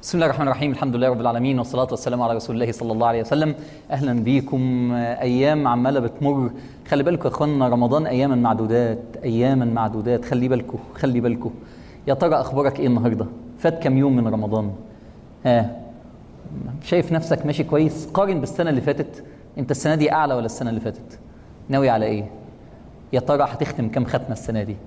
بسم الله الرحمن الرحيم. الحمد لله رب العالمين، والصلاة والسلام على رسول الله صلى الله عليه وسلم. أهلا بيكم. أيام عمالة بتمر، خلي بالكم يا أخوانا، رمضان أياما معدودات، أياما معدودات. خلي بالكم. يا ترى أخبارك إيه النهاردة؟ فات كم يوم من رمضان؟ شايف نفسك ماشي كويس؟ قارن بالسنة اللي فاتت. أنت السنة دي أعلى ولا السنة اللي فاتت؟ ناوي على إيه؟ يا ترى هتختم كم ختمة السنة دي؟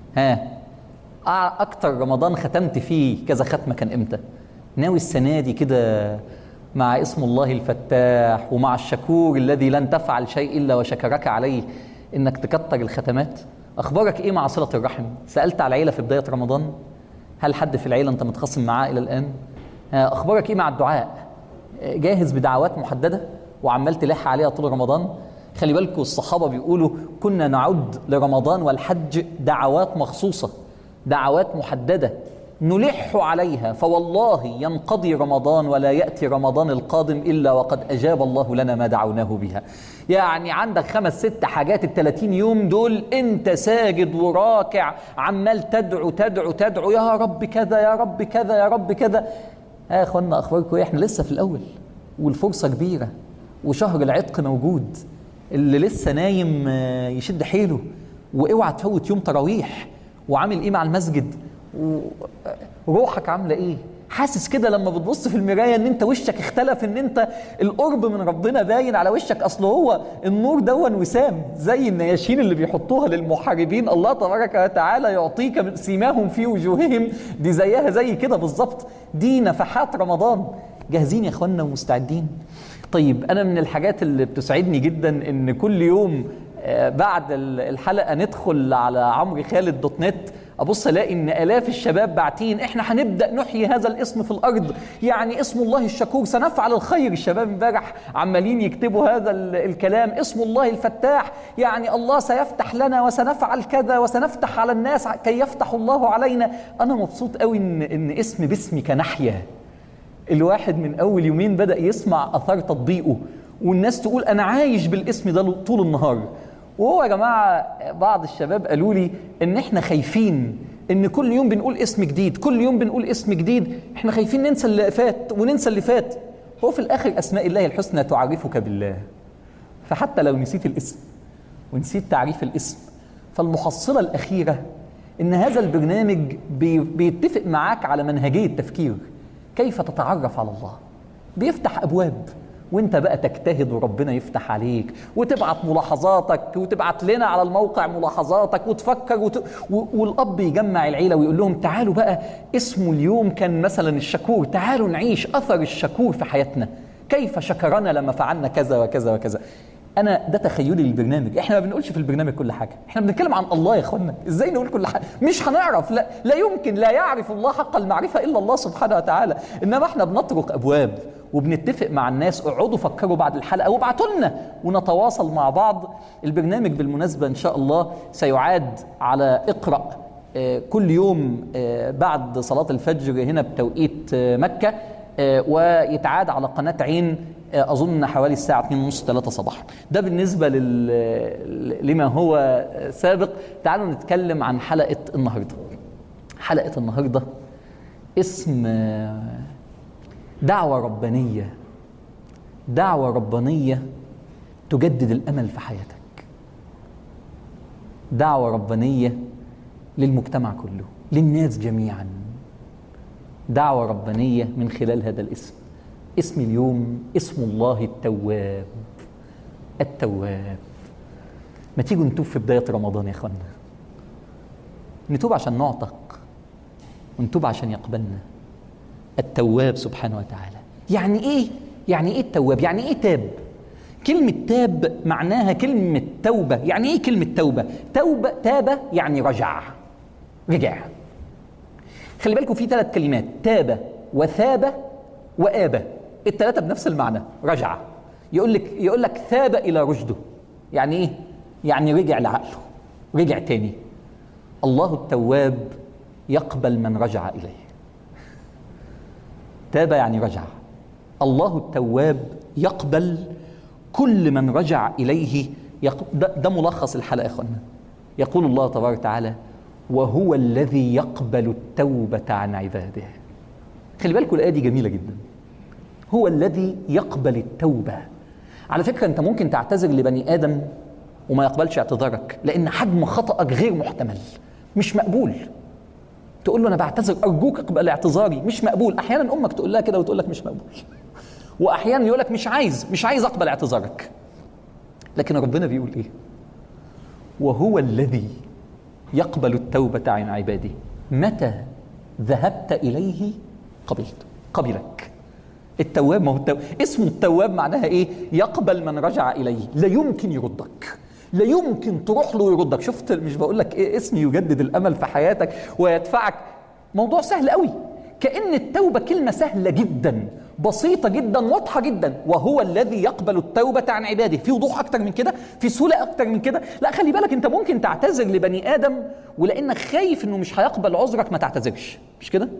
أكتر رمضان ختمت فيه كذا ختمة كان إمتى؟ ناوي السنة دي كده مع اسم الله الفتاح ومع الشكور الذي لن تفعل شيء إلا وشكرك عليه إنك تكتر الختمات؟ أخبارك إيه مع صلة الرحم؟ سألت على العيلة في بداية رمضان؟ هل حد في العيلة أنت متخاصم معاه إلى الآن؟ أخبارك إيه مع الدعاء؟ جاهز بدعوات محددة وعمال تلح عليها طول رمضان؟ خلي بالكم الصحابة بيقولوا كنا نعد لرمضان والحج دعوات مخصوصة، دعوات محددة نلح عليها، فوالله ينقضي رمضان ولا يأتي رمضان القادم إلا وقد أجاب الله لنا ما دعوناه بها. يعني عندك 5-6 حاجات، ال30 يوم دول أنت ساجد وراكع عمال تدعو يا رب كذا يا رب كذا يا رب كذا. يا أخوانا أخباركم إيه؟ إحنا لسه في الأول والفرصة كبيرة وشهر العتق موجود. اللي لسه نايم يشد حيله، واوعى تفوت يوم تراويح. وعامل ايه مع المسجد؟ وروحك عامله ايه؟ حاسس كده لما بتبص في المرايه ان انت وشك اختلف، ان انت القرب من ربنا باين على وشك؟ اصل هو النور دون وسام زي النياشين اللي بيحطوها للمحاربين، الله تبارك وتعالى يعطيك من سيماهم في وجوههم، دي زيها زي كده بالظبط، دي نفحات رمضان. جاهزين يا اخوانا ومستعدين؟ طيب أنا من الحاجات اللي بتسعدني جدا إن كل يوم بعد الحلقة ندخل على عمرو خالد .net، أبص ألاقي إن آلاف الشباب باعتين إحنا هنبدأ نحيي هذا الاسم في الأرض، يعني اسم الله الشكور، سنفعل الخير. الشباب امبارح عمالين يكتبوا هذا الكلام، اسم الله الفتاح، يعني الله سيفتح لنا وسنفعل كذا وسنفتح على الناس كي يفتح الله علينا. أنا مبسوط قوي إن اسم باسمك نحيا. الواحد من أول يومين بدأ يسمع أثار تطبيقه، والناس تقول أنا عايش بالاسم ده طول النهار. وهو يا جماعة بعض الشباب قالوا لي إن إحنا خايفين إن كل يوم بنقول اسم جديد، كل يوم بنقول اسم جديد، إحنا خايفين ننسى اللي فات وننسى اللي فات. هو في الآخر أسماء الله الحسنى تعرفك بالله، فحتى لو نسيت الاسم ونسيت تعريف الاسم، فالمحصلة الأخيرة إن هذا البرنامج بيتفق معاك على منهجية تفكير، كيف تتعرف على الله. بيفتح أبواب وانت بقى تجتهد وربنا يفتح عليك، وتبعت ملاحظاتك وتبعت لنا على الموقع ملاحظاتك وتفكر والأب يجمع العيلة ويقول لهم تعالوا بقى اسمه اليوم كان مثلا الشكور، تعالوا نعيش أثر الشكور في حياتنا، كيف شكرنا لما فعلنا كذا وكذا وكذا. أنا ده تخيلي للبرنامج. إحنا ما بنقولش في البرنامج كل حاجة، إحنا بنتكلم عن الله يا إخوانا. إزاي نقول كل حاجة؟ مش هنعرف، لا يمكن، لا يعرف الله حق المعرفة إلا الله سبحانه وتعالى. إنما إحنا بنطرق أبواب وبنتفق مع الناس، اقعدوا فكروا بعد الحلقة وابعتوا لنا ونتواصل مع بعض. البرنامج بالمناسبة إن شاء الله سيعاد على اقرأ كل يوم بعد صلاة الفجر هنا بتوقيت مكة، ويتعاد على قناة عين أظن حوالي الساعة 2:30-3 صباحا. ده بالنسبة لما هو سابق. تعالوا نتكلم عن حلقة النهاردة. حلقة النهاردة اسم دعوة ربانية، دعوة ربانية تجدد الأمل في حياتك، دعوة ربانية للمجتمع كله، للناس جميعا، دعوة ربانية من خلال هذا الاسم. اسم اليوم اسم الله التواب. التواب. ما تيجوا نتوب في بداية رمضان يا اخوانا، نتوب عشان نعتق ونتوب عشان يقبلنا. التواب سبحانه وتعالى. يعني ايه؟ يعني ايه التواب؟ يعني ايه تاب؟ كلمة تاب معناها كلمة توبة. يعني ايه كلمة توبة؟ تاب يعني رجع. خلي بالكم في 3 كلمات، تاب وثاب وآب، ال3 بنفس المعنى، رجع. يقول لك ثاب إلى رشده. يعني ايه؟ يعني رجع لعقله، رجع تاني. الله التواب يقبل من رجع إليه. تاب يعني رجع. الله التواب يقبل كل من رجع إليه. ده ملخص الحلقة يا أخوانا. يقول الله تبارك وتعالى وهو الذي يقبل التوبة عن عباده. خلي بالكم الآية دي جميلة جدا. هو الذي يقبل التوبة. على فكرة أنت ممكن تعتذر لبني آدم وما يقبلش اعتذارك لأن حجم خطأك غير محتمل، مش مقبول. تقول له أنا بعتذر أرجوك اقبل اعتذاري، مش مقبول. أحيانا أمك تقول لها كده وتقول لك مش مقبول، وأحيانا يقول لك مش عايز أقبل اعتذارك. لكن ربنا بيقول إيه؟ وهو الذي يقبل التوبة عن عباده متى ذهبت إليه قبلك. التواب، ما هو اسمه التواب معناها إيه؟ يقبل من رجع إليه، لا يمكن يردك، لا يمكن تروح له ويردك. شفت؟ مش بقول لك إيه اسم يجدد الأمل في حياتك ويدفعك. موضوع سهل قوي، كأن التوبة كلمة سهلة جدا، بسيطة جدا، واضحة جدا. وهو الذي يقبل التوبة عن عباده. في وضوح أكتر من كده؟ في سهولة أكتر من كده؟ لا، خلي بالك، أنت ممكن تعتذر لبني آدم ولأنك خايف إنه مش هيقبل عذرك ما تعتذرش، مش كده؟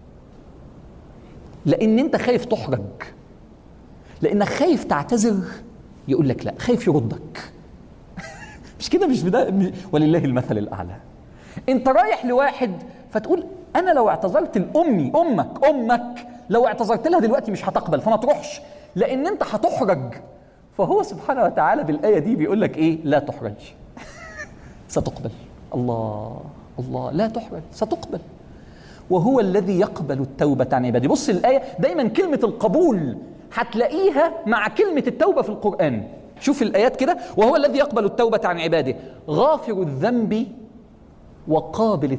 لأن أنت خايف تحرج، لأنك خايف تعتذر يقول لك لا، خايف يردك. مش كده؟ مش بدا؟ ولله المثل الأعلى. أنت رايح لواحد فتقول أنا لو اعتذرت لأمي، أمك لو اعتذرت لها دلوقتي مش هتقبل، فما تروحش لأن أنت هتحرج. فهو سبحانه وتعالى بالآية دي بيقول لك إيه؟ لا تحرج، ستقبل. الله، لا تحرج، ستقبل. وهو الذي يقبل التوبة عن عباده. بص الآية دايما كلمة القبول هتلاقيها مع كلمة التوبة في القرآن. شوف الآيات كده، وهو الذي يقبل التوبة عن عباده غافر الذنب وقابل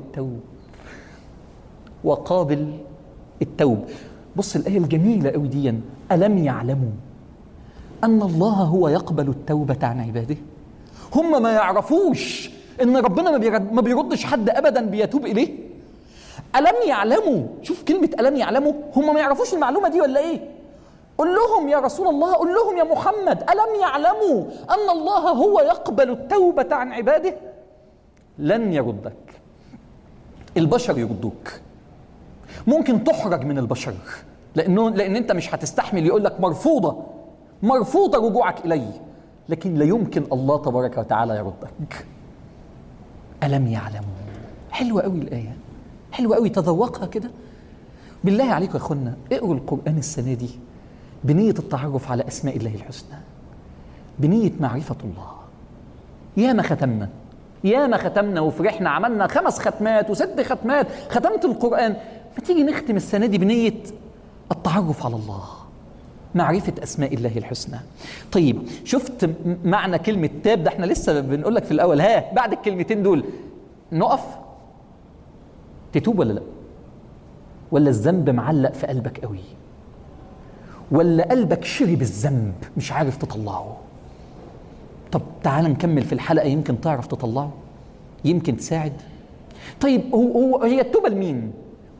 التوب. بص الآية الجميلة قوي دي، ألم يعلموا أن الله هو يقبل التوبة عن عباده؟ هم ما يعرفوش إن ربنا ما بيردش حد أبدا بيتوب إليه؟ ألم يعلموا. شوف كلمة ألم يعلموا، هم ما يعرفوش المعلومة دي ولا إيه؟ قل لهم يا رسول الله، قل لهم يا محمد، ألم يعلموا أن الله هو يقبل التوبة عن عباده؟ لن يردك. البشر يردوك، ممكن تحرج من البشر لأن أنت مش هتستحمل، يقول لك مرفوضة رجوعك إليه، لكن لا يمكن الله تبارك وتعالى يردك. ألم يعلموا. حلوة قوي الآية، حلوة قوي، تذوقها كده. بالله عليكم يا أخوانا، اقروا القرآن السنة دي بنية التعرف على أسماء الله الحسنى، بنية معرفة الله. يا ما ختمنا وفرحنا، عملنا 5 ختمات و6 ختمات، ختمت القرآن. ما تيجي نختم السنة دي بنية التعرف على الله، معرفة أسماء الله الحسنى. طيب شفت معنى كلمة تاب ده؟ احنا لسه بنقول لك في الأول، بعد الكلمتين دول نقف. تتوب ولا لا؟ ولا الذنب معلق في قلبك قوي؟ ولا قلبك شرب الذنب مش عارف تطلعه؟ طب تعال نكمل في الحلقة، يمكن تعرف تطلعه، يمكن تساعد. طيب هي التوبة لمين؟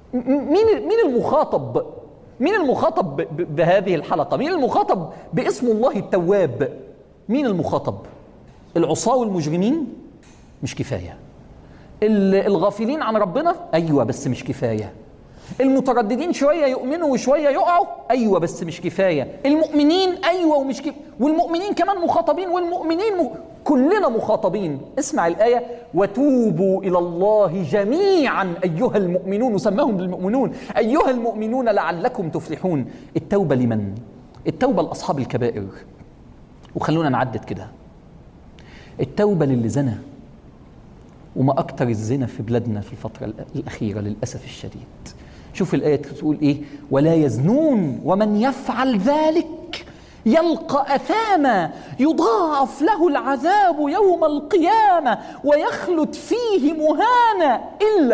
مين المخاطب بهذه الحلقة؟ مين المخاطب باسم الله التواب؟ مين المخاطب؟ العصاة والمجرمين؟ مش كفاية. الغافلين عن ربنا؟ أيوة بس مش كفاية. المترددين شوية يؤمنوا وشوية يقعوا؟ أيوة بس مش كفاية. المؤمنين؟ أيوة ومش كفاية. والمؤمنين كمان مخاطبين، والمؤمنين كلنا مخاطبين. اسمع الآية، وتوبوا إلى الله جميعا أيها المؤمنون، وسماهم بالمؤمنون، أيها المؤمنون لعلكم تفلحون. التوبة لمن؟ التوبة لأصحاب الكبائر. وخلونا نعدد كده، التوبة للي زنى، وما أكتر الزنا في بلادنا في الفترة الأخيرة للأسف الشديد. شوف الآية تقول إيه؟ ولا يزنون ومن يفعل ذلك يلقى أثاما يضاعف له العذاب يوم القيامة ويخلد فيه مهانا إلا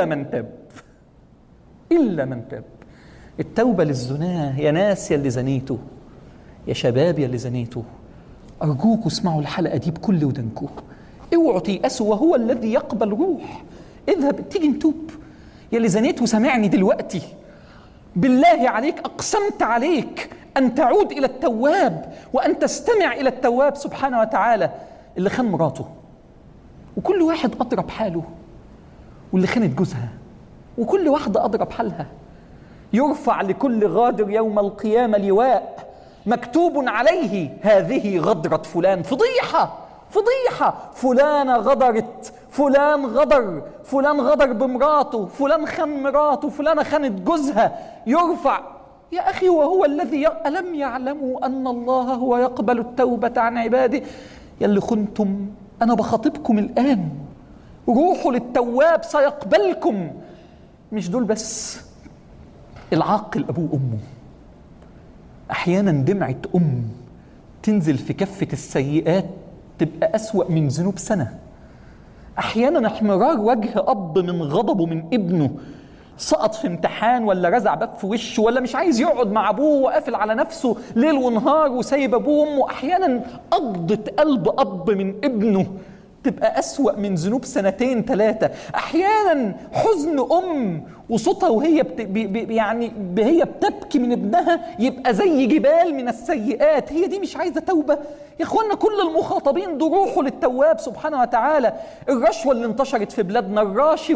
من تاب. التوبة للزناه. يا ناس يا اللي زنيتوا، يا شباب يا اللي زنيتوا، أرجوكوا اسمعوا الحلقة دي بكل ودنكم، اوعوا تيأسوا. وهو الذي يقبل روح. اذهب، تيجي نتوب. يا اللي زنيت وسمعني دلوقتي، بالله عليك أقسمت عليك أن تعود إلى التواب وأن تستمع إلى التواب سبحانه وتعالى. اللي خان مراته، وكل واحد أضرب حاله، واللي خانت جوزها، وكل واحدة أضرب حالها. يرفع لكل غادر يوم القيامة لواء مكتوب عليه هذه غدرة فلان. فضيحة، فلانة غدرت فلان غدر، فلان غدر بمراته، فلان خان مراته، فلانة خانت جوزها، يرفع. يا أخي وهو الذي ألم يعلموا أن الله هو يقبل التوبة عن عباده؟ يلي خنتم أنا بخاطبكم الآن، روحوا للتواب سيقبلكم. مش دول بس، العاقل أبوه وأمه. أحيانا دمعة تنزل في كفة السيئات تبقى أسوأ من ذنوب سنة. أحيانا احمرار وجه أب من غضبه من ابنه، سقط في امتحان ولا رزع باب في وشه ولا مش عايز يقعد مع أبوه وقافل على نفسه ليل ونهار وسايب أبوه وأمه، أحيانا قبضة قلب أب من ابنه تبقى أسوأ من ذنوب 2 3. أحيانا حزن وصوتها وهي هي بتبكي من ابنها يبقى زي جبال من السيئات. هي دي مش عايزة توبة؟ يا اخوانا كل المخاطبين دول روحوا للتواب سبحانه وتعالى. الرشوة اللي انتشرت في بلادنا، الراشي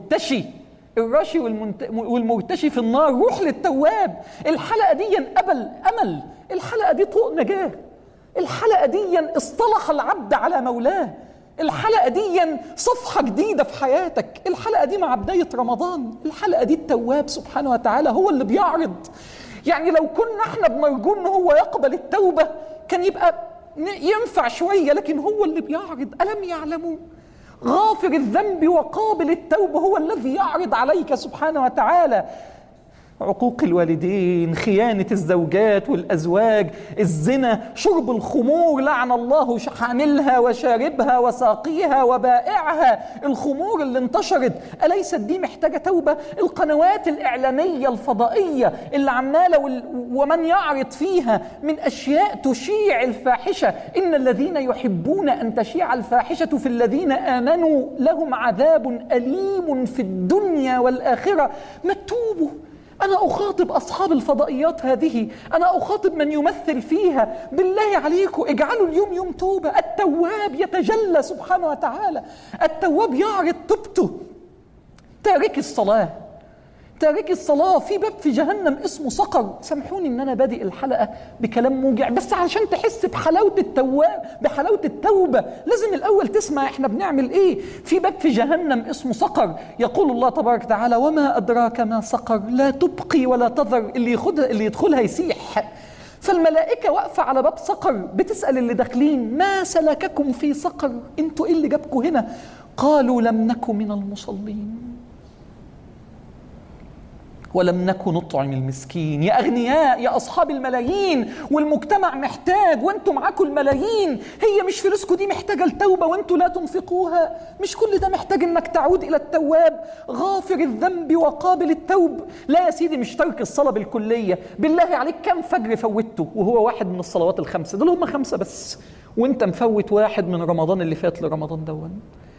والمرتشي في النار، روح للتواب. الحلقة دي أمل، الحلقة دي طوق نجاة، الحلقة دي اصطلح العبد على مولاه، الحلقة دي صفحة جديدة في حياتك، الحلقة دي مع بداية رمضان، الحلقة دي التواب سبحانه وتعالى هو اللي بيعرض. يعني لو كنا احنا بنرجو ان هو يقبل التوبة كان يبقى ينفع شوية، لكن هو اللي بيعرض. ألم يعلموا غافر الذنب وقابل التوبة هو الذي يعرض عليك سبحانه وتعالى. عقوق الوالدين، خيانة الزوجات والأزواج، الزنا، شرب الخمور، لعن الله حاملها وشاربها وساقيها وبائعها. الخمور اللي انتشرت أليست دي محتاجة توبة؟ القنوات الإعلامية الفضائية اللي عمالة ومن يعرض فيها من أشياء تشيع الفاحشة، إن الذين يحبون أن تشيع الفاحشة في الذين آمنوا لهم عذاب أليم في الدنيا والآخرة. ما تتوبوا؟ أنا أخاطب أصحاب الفضائيات هذه، أنا أخاطب من يمثل فيها، بالله عليكم اجعلوا اليوم يوم توبة. التواب يتجلى سبحانه وتعالى، التواب يعرض توبته. تارك الصلاة في باب في جهنم اسمه سقر. سامحوني ان انا بادئ الحلقة بكلام موجع، بس علشان تحس بحلاوة بحلاوة التوبة لازم الاول تسمع احنا بنعمل ايه. في باب في جهنم اسمه سقر، يقول الله تبارك وتعالى: وما ادراك ما سقر، لا تبقي ولا تذر. اللي يدخلها يسيح. فالملائكة واقفة على باب سقر بتسأل اللي داخلين: ما سلككم في سقر؟ انتوا ايه اللي جابكم هنا؟ قالوا: لم نكن من المصلين ولم نكن نطعم المسكين. يا أغنياء، يا أصحاب الملايين، والمجتمع محتاج وانتم معاكم الملايين. هي مش فلوسكم دي محتاجة التوبة وانتم لا تنفقوها؟ مش كل ده محتاج انك تعود إلى التواب غافر الذنب وقابل التوب؟ لا يا سيدي، مش ترك الصلاة بالكلية. بالله عليك كم فجر فوتته وهو واحد من الصلوات الخمسة؟ دول هم 5 بس، وانت مفوت واحد من رمضان اللي فات لرمضان دون.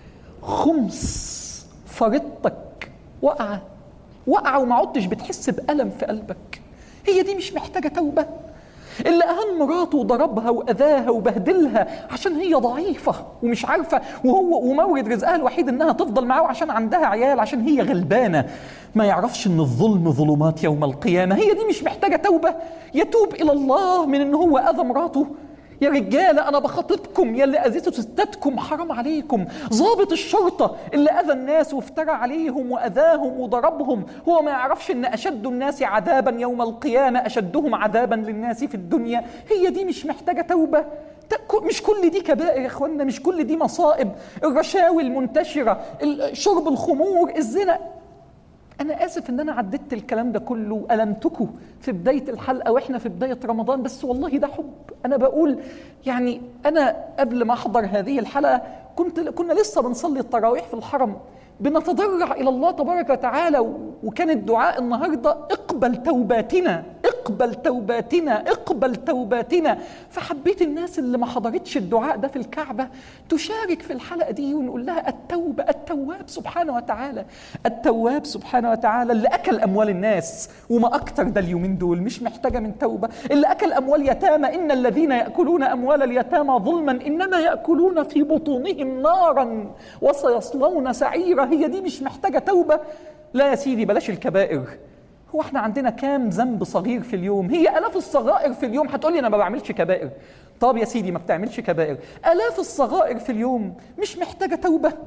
خمس فرضتك وقع وما عدتش بتحس بألم في قلبك. هي دي مش محتاجة توبة؟ اللي أهان مراته وضربها وأذاها وبهدلها عشان هي ضعيفة ومش عارفة، ومورد رزقها الوحيد إنها تفضل معه عشان عندها عيال، عشان هي غلبانة ما يعرفش إن الظلم ظلمات يوم القيامة. هي دي مش محتاجة توبة؟ يتوب إلى الله من إن هو أذى مراته؟ يا رجالة أنا بخاطبكم، يا اللي أذيتوا ستاتكم حرام عليكم. ضابط الشرطة اللي أذى الناس وافترى عليهم وأذاهم وضربهم، هو ما يعرفش إن أشد الناس عذابا يوم القيامة أشدهم عذابا للناس في الدنيا. هي دي مش محتاجة توبة؟ مش كل دي كبائر يا إخوانا، مش كل دي مصائب. الرشاوي المنتشرة، شرب الخمور، الزنا. أنا آسف إن أنا عددت الكلام ده كله وألمتكم في بداية الحلقة وإحنا في بداية رمضان، بس والله ده حب. أنا بقول يعني أنا قبل ما أحضر هذه الحلقة كنا لسه بنصلي التراويح في الحرم، بنتضرع إلى الله تبارك وتعالى، وكان الدعاء النهاردة: اقبل توباتنا، اقبل توباتنا، اقبل توباتنا. فحبيت الناس اللي ما حضرتش الدعاء ده في الكعبة تشارك في الحلقة دي ونقول لها التوبة. التواب سبحانه وتعالى، التواب سبحانه وتعالى اللي أكل أموال الناس، وما أكتر ده اليومين دول مش محتاجة من توبة. اللي أكل أموال يتامى: إن الذين يأكلون أموال اليتامى ظلما إنما يأكلون في بطونهم نارا وسيصلون سعيرا. هي دي مش محتاجة توبة؟ لا يا سيدي، بلاش الكبائر. هو احنا عندنا كام ذنب صغير في اليوم؟ هي آلاف الصغائر في اليوم. هتقولي أنا ما بعملش كبائر. طب يا سيدي ما بتعملش كبائر، آلاف الصغائر في اليوم مش محتاجة توبة؟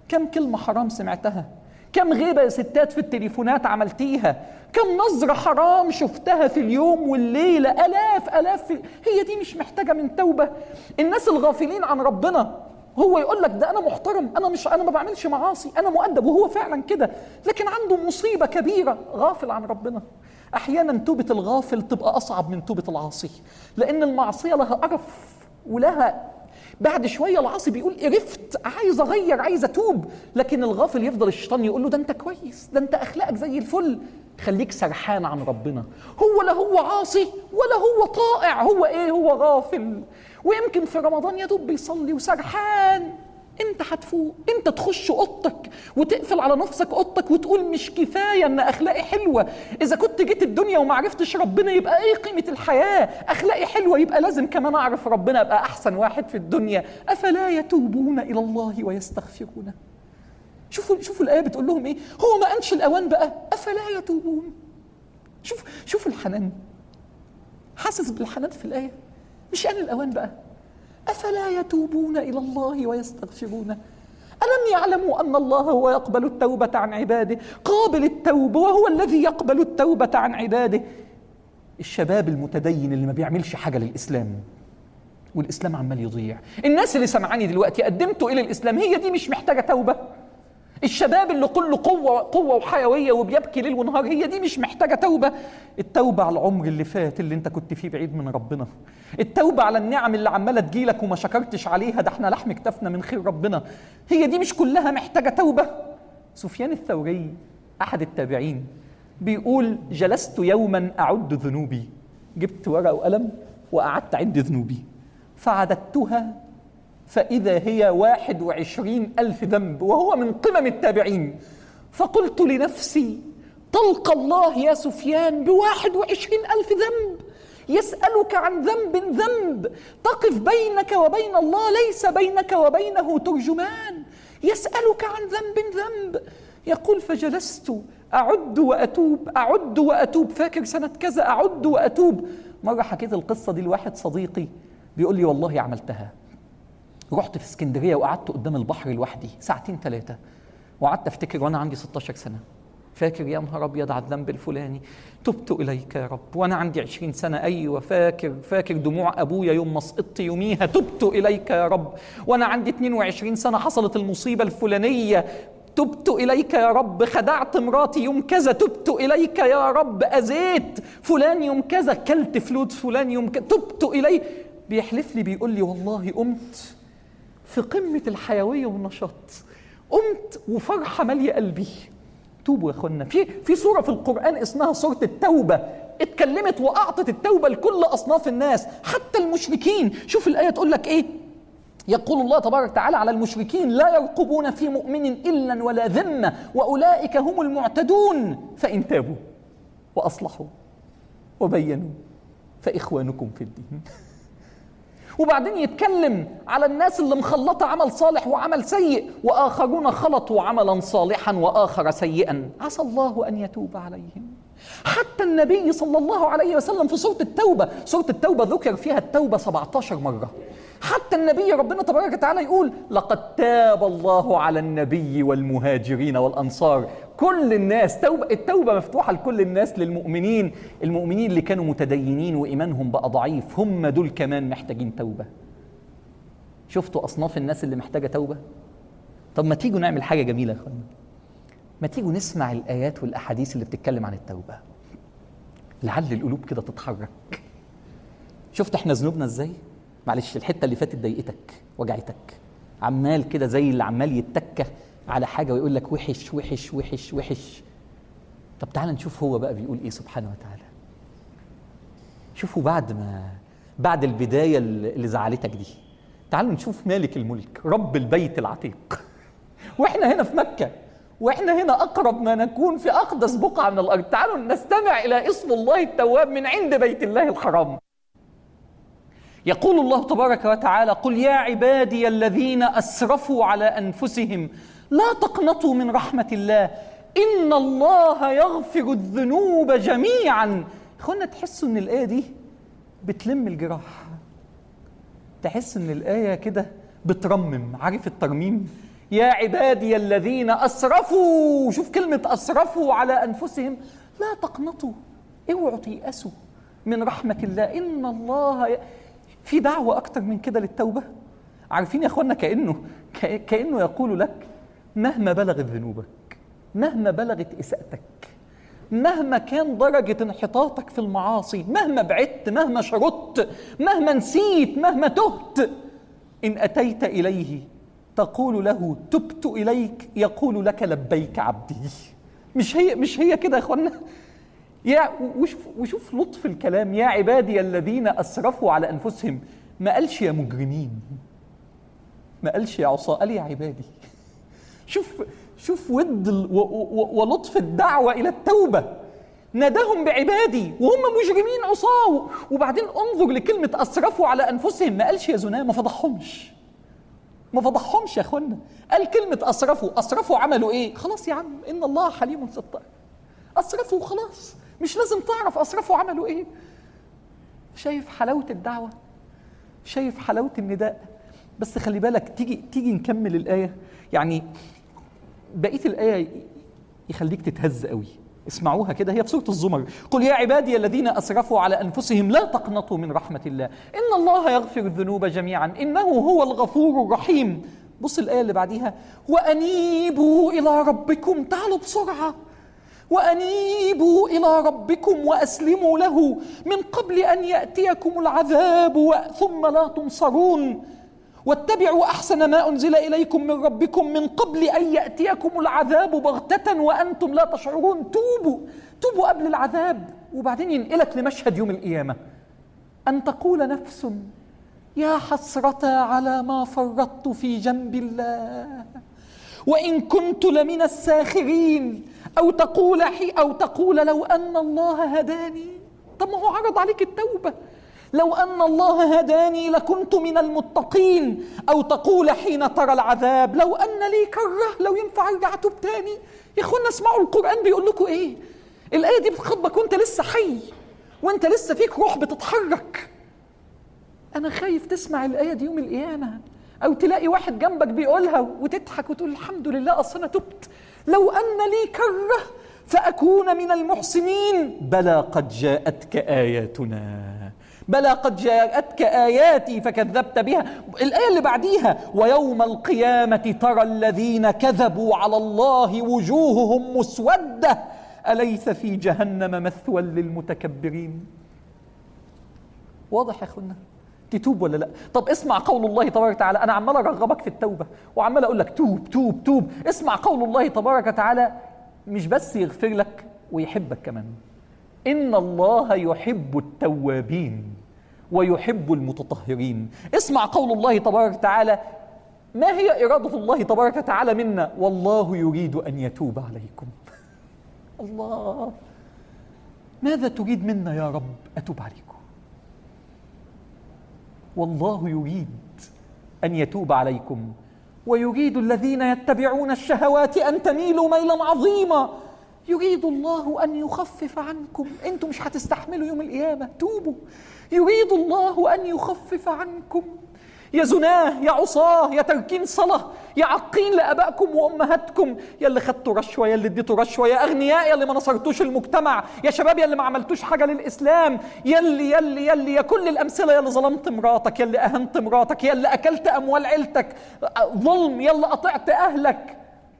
كم كلمة حرام سمعتها؟ كم غيبة يا ستات في التليفونات عملتيها؟ كم نظرة حرام شفتها في اليوم والليلة؟ آلاف. هي دي مش محتاجة من توبة؟ الناس الغافلين عن ربنا، هو يقول لك ده أنا محترم، أنا ما بعملش معاصي، أنا مؤدب، وهو فعلا كده، لكن عنده مصيبة كبيرة، غافل عن ربنا. أحيانا توبة الغافل تبقى أصعب من توبة العاصي، لأن المعصية لها قرف ولها بعد شوية العاصي بيقول قرفت، عايز أغير، عايز أتوب، لكن الغافل يفضل الشيطان يقول له ده أنت كويس، ده أنت أخلاقك زي الفل، خليك سرحان عن ربنا. هو لا هو عاصي ولا هو طائع، هو إيه؟ هو غافل. ويمكن في رمضان يا دوب بيصلي وسرحان. انت هتفوق، انت تخش اوضتك وتقفل على نفسك اوضتك وتقول مش كفايه ان اخلاقي حلوه، اذا كنت جيت الدنيا وما عرفتش ربنا يبقى ايه قيمه الحياه؟ اخلاقي حلوه يبقى لازم كمان اعرف ربنا، ابقى احسن واحد في الدنيا. افلا يتوبون الى الله ويستغفرونه؟ شوفوا الايه بتقول لهم ايه؟ هو ما انش الاوان بقى؟ افلا يتوبون؟ شوف الحنان، حاسس بالحنان في الايه؟ مش ان الاوان بقى؟ أفلا يتوبون إلى الله ويستغفرونه؟ ألم يعلموا أن الله هو يقبل التوبة عن عباده، قابل التوب، وهو الذي يقبل التوبة عن عباده. الشباب المتدين اللي ما بيعملش حاجة للإسلام والإسلام عمال يضيع، الناس اللي سمعاني دلوقتي قدمتوا إلى الإسلام، هي دي مش محتاجة توبة؟ الشباب اللي كله قوة وحيوية وبيبكي ليل ونهار، هي دي مش محتاجة توبة؟ التوبة على العمر اللي فات اللي انت كنت فيه بعيد من ربنا، التوبة على النعم اللي عمالة تجيلك وما شكرتش عليها، ده احنا لحم كتفنا من خير ربنا، هي دي مش كلها محتاجة توبة؟ سفيان الثوري أحد التابعين بيقول جلست يوما أعد ذنوبي، جبت ورقة وقلم وقعدت أعد ذنوبي، فعددتها فإذا هي 21,000 ذنب، وهو من قمم التابعين. فقلت لنفسي تلقى الله يا سفيان ب21,000 ذنب، يسألك عن ذنب تقف بينك وبين الله، ليس بينك وبينه ترجمان، يسألك عن ذنب. يقول فجلست أعد وأتوب، فاكر سنة كذا أعد وأتوب. مرة حكيت القصة دي لواحد صديقي بيقول لي والله عملتها، رحت في اسكندرية وقعدت قدام البحر لوحدي 2-3 ساعات، وقعدت افتكر وانا عندي 16 سنة، فاكر يا نهار ابيض على الذنب الفلاني، تبت اليك يا رب، وانا عندي 20 سنة، ايوه فاكر دموع ابويا يوم ما سقطت يوميها، تبت اليك يا رب، وانا عندي 22 سنة حصلت المصيبة الفلانية، تبت إليك يا رب، خدعت مراتي يوم كذا، تبت إليك يا رب، أذيت فلان يوم كذا، كلت فلوس فلان يوم كذا، تبت إليه. بيحلف لي بيقول لي والله قمت في قمة الحيوية والنشاط، قمت وفرحة مالية قلبي. توبوا يا اخوانا. في سورة في القرآن اسمها سورة التوبة، اتكلمت وأعطت التوبة لكل أصناف الناس حتى المشركين. شوف الآية تقول لك إيه؟ يقول الله تبارك وتعالى على المشركين لا يرقبون في مؤمن إلا ولا ذمة وأولئك هم المعتدون فإن تابوا وأصلحوا وبينوا فإخوانكم في الدين. وبعدين يتكلم على الناس اللي مخلطة عمل صالح وعمل سيء، وآخرون خلطوا عملا صالحا وآخر سيئا عسى الله أن يتوب عليهم. حتى النبي صلى الله عليه وسلم في سورة التوبة ذكر فيها التوبة 17 مرة. حتى النبي ربنا تبارك وتعالى يقول لقد تاب الله على النبي والمهاجرين والأنصار، كل الناس. التوبة مفتوحة لكل الناس، للمؤمنين، المؤمنين اللي كانوا متدينين وإيمانهم بقى ضعيف، هم دول كمان محتاجين توبة. شفتوا أصناف الناس اللي محتاجة توبة؟ طب ما تيجوا نعمل حاجة جميلة يا أخوانا، ما تيجوا نسمع الآيات والأحاديث اللي بتتكلم عن التوبة، لعل القلوب كده تتحرك. شفت احنا ذنوبنا ازاي؟ معلش الحتة اللي فاتت ضايقتك وجعتك، عمال كده زي اللي عمال يتكه على حاجة ويقول لك وحش وحش وحش وحش. طب تعال نشوف هو بقى بيقول ايه سبحانه وتعالى. شوفوا بعد البداية اللي زعلتك دي، تعالوا نشوف مالك الملك رب البيت العتيق، واحنا هنا في مكة، واحنا هنا اقرب ما نكون في اقدس بقعة من الارض. تعالوا نستمع الى اسم الله التواب من عند بيت الله الحرام. يقول الله تبارك وتعالى قل يا عبادي الذين أسرفوا على أنفسهم لا تقنطوا من رحمة الله إن الله يغفر الذنوب جميعا. اخوانا تحسوا ان الآية دي بتلم الجراح، تحس ان الآية كده بترمم، عارف الترميم؟ يا عبادي الذين أسرفوا، شوف كلمة أسرفوا على أنفسهم، لا تقنطوا، اوعوا تيأسوا من رحمة الله، إن الله في دعوة أكتر من كده للتوبة. عارفين يا أخوانا، كأنه يقول لك مهما بلغت ذنوبك، مهما بلغت إساءتك، مهما كان درجة انحطاطك في المعاصي، مهما بعدت، مهما شردت، مهما نسيت، مهما تهت، إن أتيت إليه تقول له تبت إليك، يقول لك لبيك عبدي. مش هي كده يا أخوانا؟ وشوف لطف الكلام، يا عبادي الذين أسرفوا على أنفسهم، ما قالش يا مجرمين، ما قالش يا عصاة، قال يا عبادي. شوف ولطف الدعوة إلى التوبة، ناداهم بعبادي وهم مجرمين عصاة. وبعدين انظر لكلمة أسرفوا على أنفسهم، ما قالش يا زنا، ما فضحهمش يا أخوانا، قال كلمة أسرفوا عملوا إيه؟ خلاص يا عم، إن الله حليم ستار، أسرفوا خلاص، مش لازم تعرف أسرفوا عملوا إيه. شايف حلاوة الدعوة، شايف حلاوة النداء. بس خلي بالك، تيجي نكمل الآية، يعني بقية الآية يخليك تتهز قوي. اسمعوها كده، هي في سورة الزمر، قل يا عبادي الذين أسرفوا على أنفسهم لا تقنطوا من رحمة الله إن الله يغفر الذنوب جميعا إنه هو الغفور الرحيم. بص الآية اللي بعديها، وأنيبوا إلى ربكم، تعالوا بسرعة، وأنيبوا إلى ربكم وأسلموا له من قبل أن يأتيكم العذاب ثم لا تنصرون، واتبعوا أحسن ما أنزل إليكم من ربكم من قبل أن يأتيكم العذاب بغتة وأنتم لا تشعرون. توبوا قبل العذاب. وبعدين ينقلك لمشهد يوم القيامة، أن تقول نفس يا حسرة على ما فرطت في جنب الله وإن كنت لمن الساخرين، أو تقول لو أن الله هداني. طب ما هو عرض عليك التوبة، لو أن الله هداني لكنت من المتقين. أو تقول حين ترى العذاب لو أن لي كرة، لو ينفع أرجع أتوب تاني. يا إخوانا اسمعوا القرآن بيقول لكم إيه. الآية دي بتخاطبك وأنت لسه حي، وأنت لسه فيك روح بتتحرك. أنا خايف تسمع الآية دي يوم القيامة، أو تلاقي واحد جنبك بيقولها وتضحك وتقول الحمد لله أصل أنا تبت، لو أن لي كرة فأكون من المحسنين. بلى قد جاءتك آياتنا، بلى قد جاءتك آياتي فكذبت بها. الآية اللي بعديها، ويوم القيامة ترى الذين كذبوا على الله وجوههم مسودة أليس في جهنم مثوى للمتكبرين. واضح يا أخونا؟ تتوب ولا لا؟ طب اسمع قول الله تبارك وتعالى، أنا عمال أرغبك في التوبة وعمال أقول لك توب توب توب. اسمع قول الله تبارك وتعالى، مش بس يغفر لك ويحبك كمان، إن الله يحب التوابين ويحب المتطهرين. اسمع قول الله تبارك وتعالى، ما هي إرادة الله تبارك وتعالى منا؟ والله يريد أن يتوب عليكم. الله، ماذا تريد منا يا رب؟ أتوب عليكم. والله يريد أن يتوب عليكم ويريد الذين يتبعون الشهوات أن تميلوا ميلا عظيما. يريد الله أن يخفف عنكم، أنتم مش هتستحملوا يوم القيامة، توبوا. يريد الله أن يخفف عنكم. يا زناه، يا عصاه، يا تركين صلاة، يا عاقين لأبائكم وأمهاتكم، يا اللي خدتوا رشوة، يا اللي اديتوا رشوة، يا أغنياء، يا اللي ما نصرتوش المجتمع، يا شباب يا اللي ما عملتوش حاجة للإسلام، يا اللي يا كل الأمثلة، يا اللي ظلمت مراتك، يا اللي أهنت مراتك، يا اللي أكلت أموال عيلتك ظلم، يا اللي قطعت أهلك.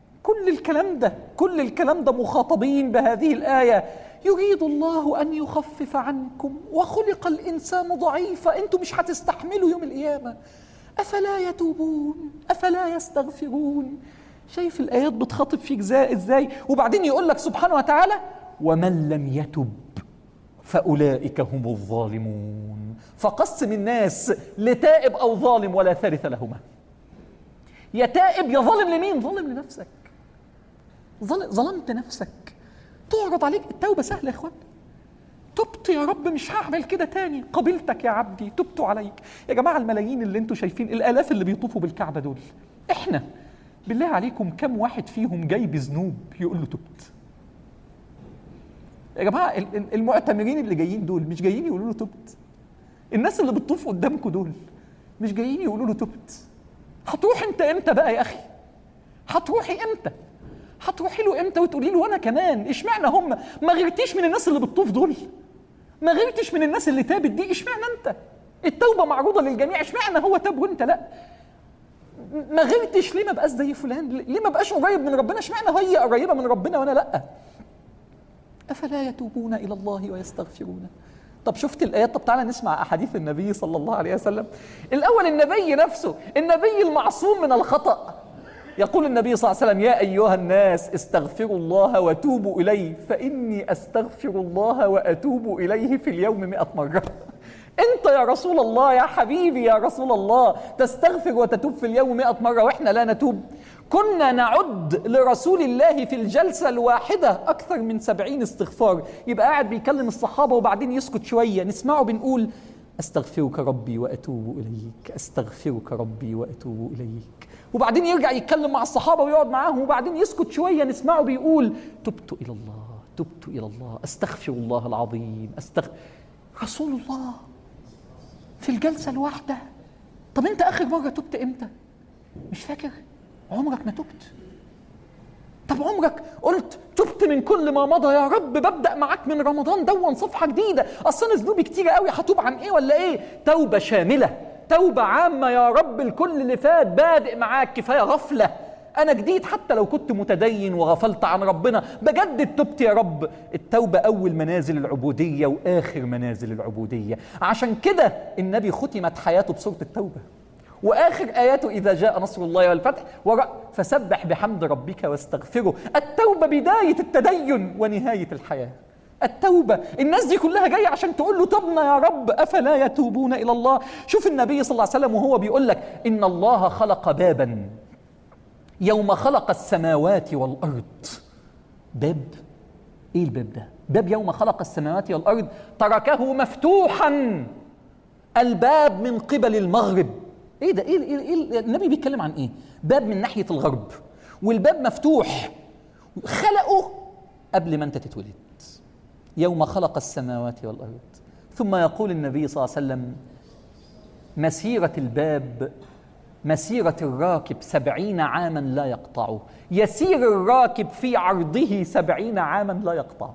كل الكلام ده مخاطبين بهذه الآية. يريد الله أن يخفف عنكم وخلق الإنسان ضعيفا، أنتم مش هتستحملوا يوم القيامة. أفلا يتوبون أفلا يستغفرون. شايف الآيات بتخاطب فيك إزاي؟ وبعدين يقول لك سبحانه وتعالى، ومن لم يتب فأولئك هم الظالمون. فقسم الناس لتائب أو ظالم ولا ثالث لهما. يا تائب يا ظالم. لمين؟ ظالم لنفسك، ظلمت نفسك. تعرض عليك التوبة سهلة يا اخوان. تبت يا رب، مش هعمل كده تاني، قبلتك يا عبدي، تبت عليك. يا جماعة الملايين اللي انتوا شايفين، الآلاف اللي بيطوفوا بالكعبة دول، احنا بالله عليكم كم واحد فيهم جاي بذنوب يقول له تبت؟ يا جماعة المعتمرين اللي جايين دول مش جايين يقولوا له تبت. الناس اللي بتطوف قدامكم دول مش جايين يقولوا له تبت. هتروح انت امتى بقى يا اخي؟ هتروحي امتى؟ هتروحي له امتى وتقولي له وانا كمان؟ اشمعنى هم؟ ما غيرتيش من الناس اللي بتطوف دول؟ ما غيرتش من الناس اللي تابت دي؟ اشمعنى انت؟ التوبه معروضه للجميع، اشمعنى هو تاب وانت لا؟ ما غيرتش ليه ما بقاش زي فلان؟ ليه ما بقاش قريب من ربنا؟ اشمعنى هي قريبه من ربنا وانا لا؟ افلا يتوبون الى الله ويستغفرونه. طب شفت الايات؟ طب تعالى نسمع احاديث النبي صلى الله عليه وسلم. الاول النبي نفسه، النبي المعصوم من الخطأ، يقول النبي صلى الله عليه وسلم: يا ايها الناس استغفروا الله وتوبوا اليه فاني استغفر الله واتوب اليه في اليوم 100 مرة. انت يا رسول الله، يا حبيبي يا رسول الله، تستغفر وتتوب في اليوم 100 مرة واحنا لا نتوب؟ كنا نعد لرسول الله في الجلسة الواحدة أكثر من 70 استغفار. يبقى قاعد بيكلم الصحابة وبعدين يسكت شوية، نسمعه بنقول: أستغفرك ربي وأتوب إليك، أستغفرك ربي وأتوب إليك. وبعدين يرجع يتكلم مع الصحابة ويقعد معاهم وبعدين يسكت شوية، نسمعه بيقول: تبت إلى الله، تبت إلى الله، أستغفر الله العظيم، رسول الله في الجلسة الواحدة. طب أنت آخر مرة تبت إمتى؟ مش فاكر؟ عمرك ما تبت؟ طب عمرك قلت تبت من كل ما مضى يا رب، ببدأ معاك من رمضان دون صفحة جديدة، أصل أنا ذنوبي كتيرة قوي، هتوب عن إيه ولا إيه؟ توبة شاملة، توبة عامة يا رب، الكل اللي فات بادئ معاك، كفاية غفلة، أنا جديد، حتى لو كنت متدين وغفلت عن ربنا بجدد توبتي يا رب. التوبة أول منازل العبودية وآخر منازل العبودية. عشان كده النبي ختمت حياته بسورة التوبة، وآخر آياته: إذا جاء نصر الله والفتح فسبح بحمد ربك واستغفره. التوبة بداية التدين ونهاية الحياة. التوبة، الناس دي كلها جاية عشان تقول له: تبنا يا رب، أفلا يتوبون إلى الله؟ شوف النبي صلى الله عليه وسلم وهو بيقول لك: إن الله خلق بابا يوم خلق السماوات والأرض. باب؟ إيه الباب ده؟ باب يوم خلق السماوات والأرض تركه مفتوحا، الباب من قبل المغرب. ايه ده؟ إيه النبي بيتكلم عن ايه؟ باب من ناحية الغرب والباب مفتوح، خلقه قبل ما انت تتولد، يوم خلق السماوات والأرض. ثم يقول النبي صلى الله عليه وسلم: مسيرة الباب مسيرة الراكب 70 عاما لا يقطعه، يسير الراكب في عرضه 70 عاما لا يقطعه.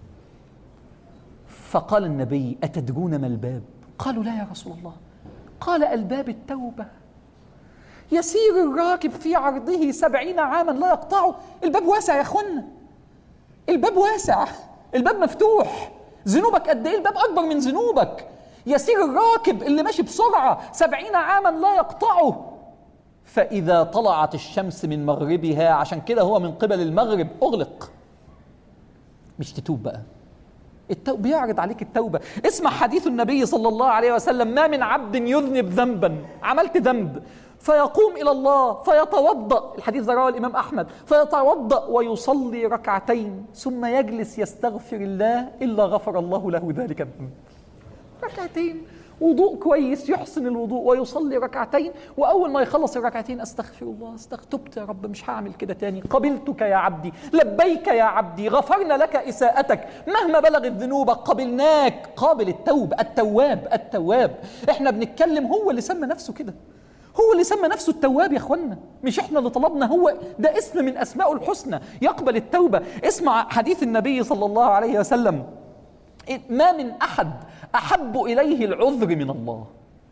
فقال النبي: أتدرون ما الباب؟ قالوا: لا يا رسول الله. قال: الباب التوبة، يسير الراكب في عرضه 70 عاما لا يقطعه. الباب واسع يا اخوانا، الباب واسع، الباب مفتوح. ذنوبك قد ايه؟ الباب اكبر من ذنوبك. يسير الراكب اللي ماشي بسرعة 70 عاما لا يقطعه. فإذا طلعت الشمس من مغربها، عشان كده هو من قبل المغرب، أغلق. مش تتوب بقى، بيعرض عليك التوبة. اسمع حديث النبي صلى الله عليه وسلم: ما من عبد يذنب ذنبا، عملت ذنب، فيقوم إلى الله فيتوضأ، الحديث رواه الإمام أحمد، فيتوضأ ويصلي ركعتين ثم يجلس يستغفر الله إلا غفر الله له ذلك الذنب. ركعتين، وضوء كويس، يحسن الوضوء ويصلي ركعتين، وأول ما يخلص الركعتين: أستغفر الله، تبت يا رب، مش هعمل كده تاني، قبلتك يا عبدي، لبيك يا عبدي، غفرنا لك إساءتك، مهما بلغت ذنوبك قبلناك. قابل التوب، التواب. احنا بنتكلم، هو اللي سمى نفسه كده، هو اللي سمى نفسه التواب يا اخوانا، مش احنا اللي طلبنا، هو ده اسم من أسماء الحسنى، يقبل التوبة. اسمع حديث النبي صلى الله عليه وسلم: ما من أحد أحب إليه العذر من الله.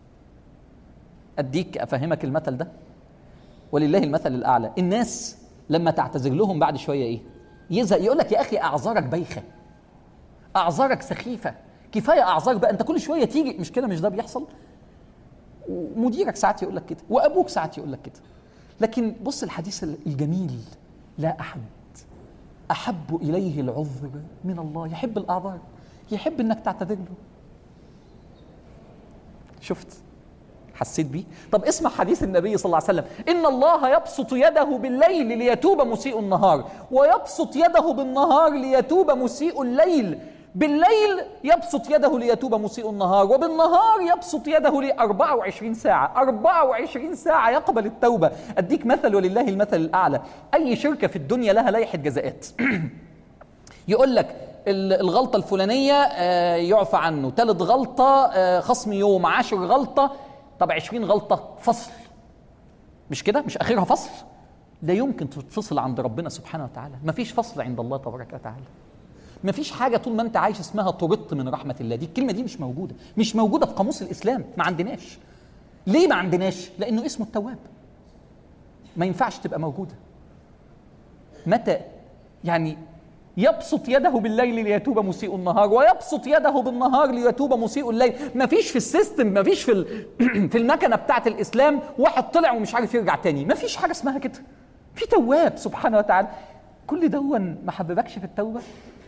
أديك أفهمك المثل ده، ولله المثل الأعلى. الناس لما تعتذر لهم بعد شوية إيه؟ يزهق، يقول لك: يا أخي أعذارك بايخة، أعذارك سخيفة، كفاية أعذار بقى، أنت كل شوية تيجي. مش كده؟ مش ده بيحصل؟ ومديرك ساعات يقول لك كده، وأبوك ساعات يقول لك كده. لكن بص الحديث الجميل: لا أحد أحب إليه العذر من الله. يحب الأعذار، يحب انك تعتذر له. شفت؟ حسيت بيه؟ طب اسمع حديث النبي صلى الله عليه وسلم: إن الله يبسط يده بالليل ليتوب مسيء النهار، ويبسط يده بالنهار ليتوب مسيء الليل. بالليل يبسط يده ليتوب مسيء النهار، وبالنهار يبسط يده ل 24 ساعة، 24 ساعة يقبل التوبة. أديك مثل ولله المثل الأعلى. أي شركة في الدنيا لها لائحة جزاءات. يقول لك: الغلطة الفلانية يعفى عنه، ثالث غلطة خصم يوم، 10 غلطة، طب 20 غلطة فصل. مش كده؟ مش آخرها فصل؟ لا يمكن تتفصل عند ربنا سبحانه وتعالى. مفيش فصل عند الله تبارك وتعالى. مفيش حاجة طول ما انت عايش اسمها طردت من رحمة الله. دي الكلمة دي مش موجودة، مش موجودة في قاموس الإسلام، ما عندناش. ليه ما عندناش؟ لأنه اسمه التواب، ما ينفعش تبقى موجودة. متى يعني يبسط يده بالليل ليتوب مسيء النهار، ويبسط يده بالنهار ليتوب مسيء الليل. مفيش في السيستم، مفيش في المكنة بتاعت الإسلام واحد طلع ومش عارف يرجع تاني. مفيش حاجة اسمها كده. في تواب سبحانه وتعالى. كل دون ما حببكش في التوبة؟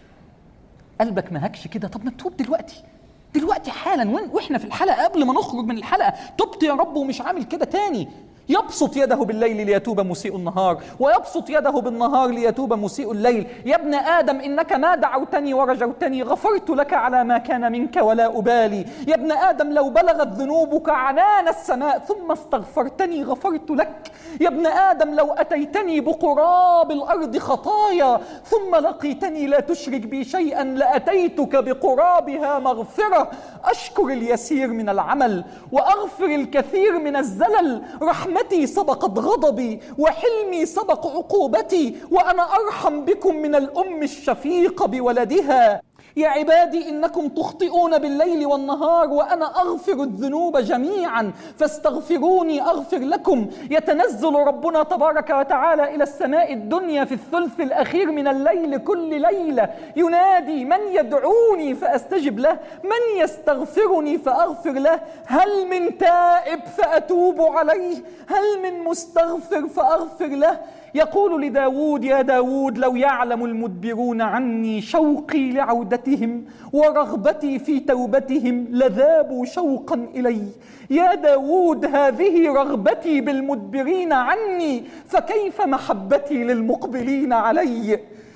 قلبك ما هكش كده؟ طب ما تتوب دلوقتي حالا، واحنا في الحلقة قبل ما نخرج من الحلقة، تبت يا رب ومش عامل كده تاني. يبسط يده بالليل ليتوب مسيء النهار، ويبسط يده بالنهار ليتوب مسيء الليل. يا ابن آدم إنك ما دعوتني ورجوتني غفرت لك على ما كان منك ولا أبالي. يا ابن آدم لو بلغت ذنوبك عنان السماء ثم استغفرتني غفرت لك. يا ابن آدم لو أتيتني بقراب الأرض خطايا ثم لقيتني لا تشرك بي شيئا لأتيتك بقرابها مغفرة. أشكر اليسير من العمل وأغفر الكثير من الزلل. رحمتي سبقت غضبي وحلمي سبق عقوبتي، وأنا أرحم بكم من الأم الشفيقة بولدها. يا عبادي إنكم تخطئون بالليل والنهار وأنا أغفر الذنوب جميعا فاستغفروني أغفر لكم. يتنزل ربنا تبارك وتعالى إلى السماء الدنيا في الثلث الأخير من الليل كل ليلة، ينادي: من يدعوني فأستجب له، من يستغفرني فأغفر له، هل من تائب فأتوب عليه، هل من مستغفر فأغفر له. يقول لداود: يا داود لو يعلم المدبرون عني شوقي لعودتهم ورغبتي في توبتهم لذابوا شوقا إلي. يا داود هذه رغبتي بالمدبرين عني، فكيف محبتي للمقبلين علي.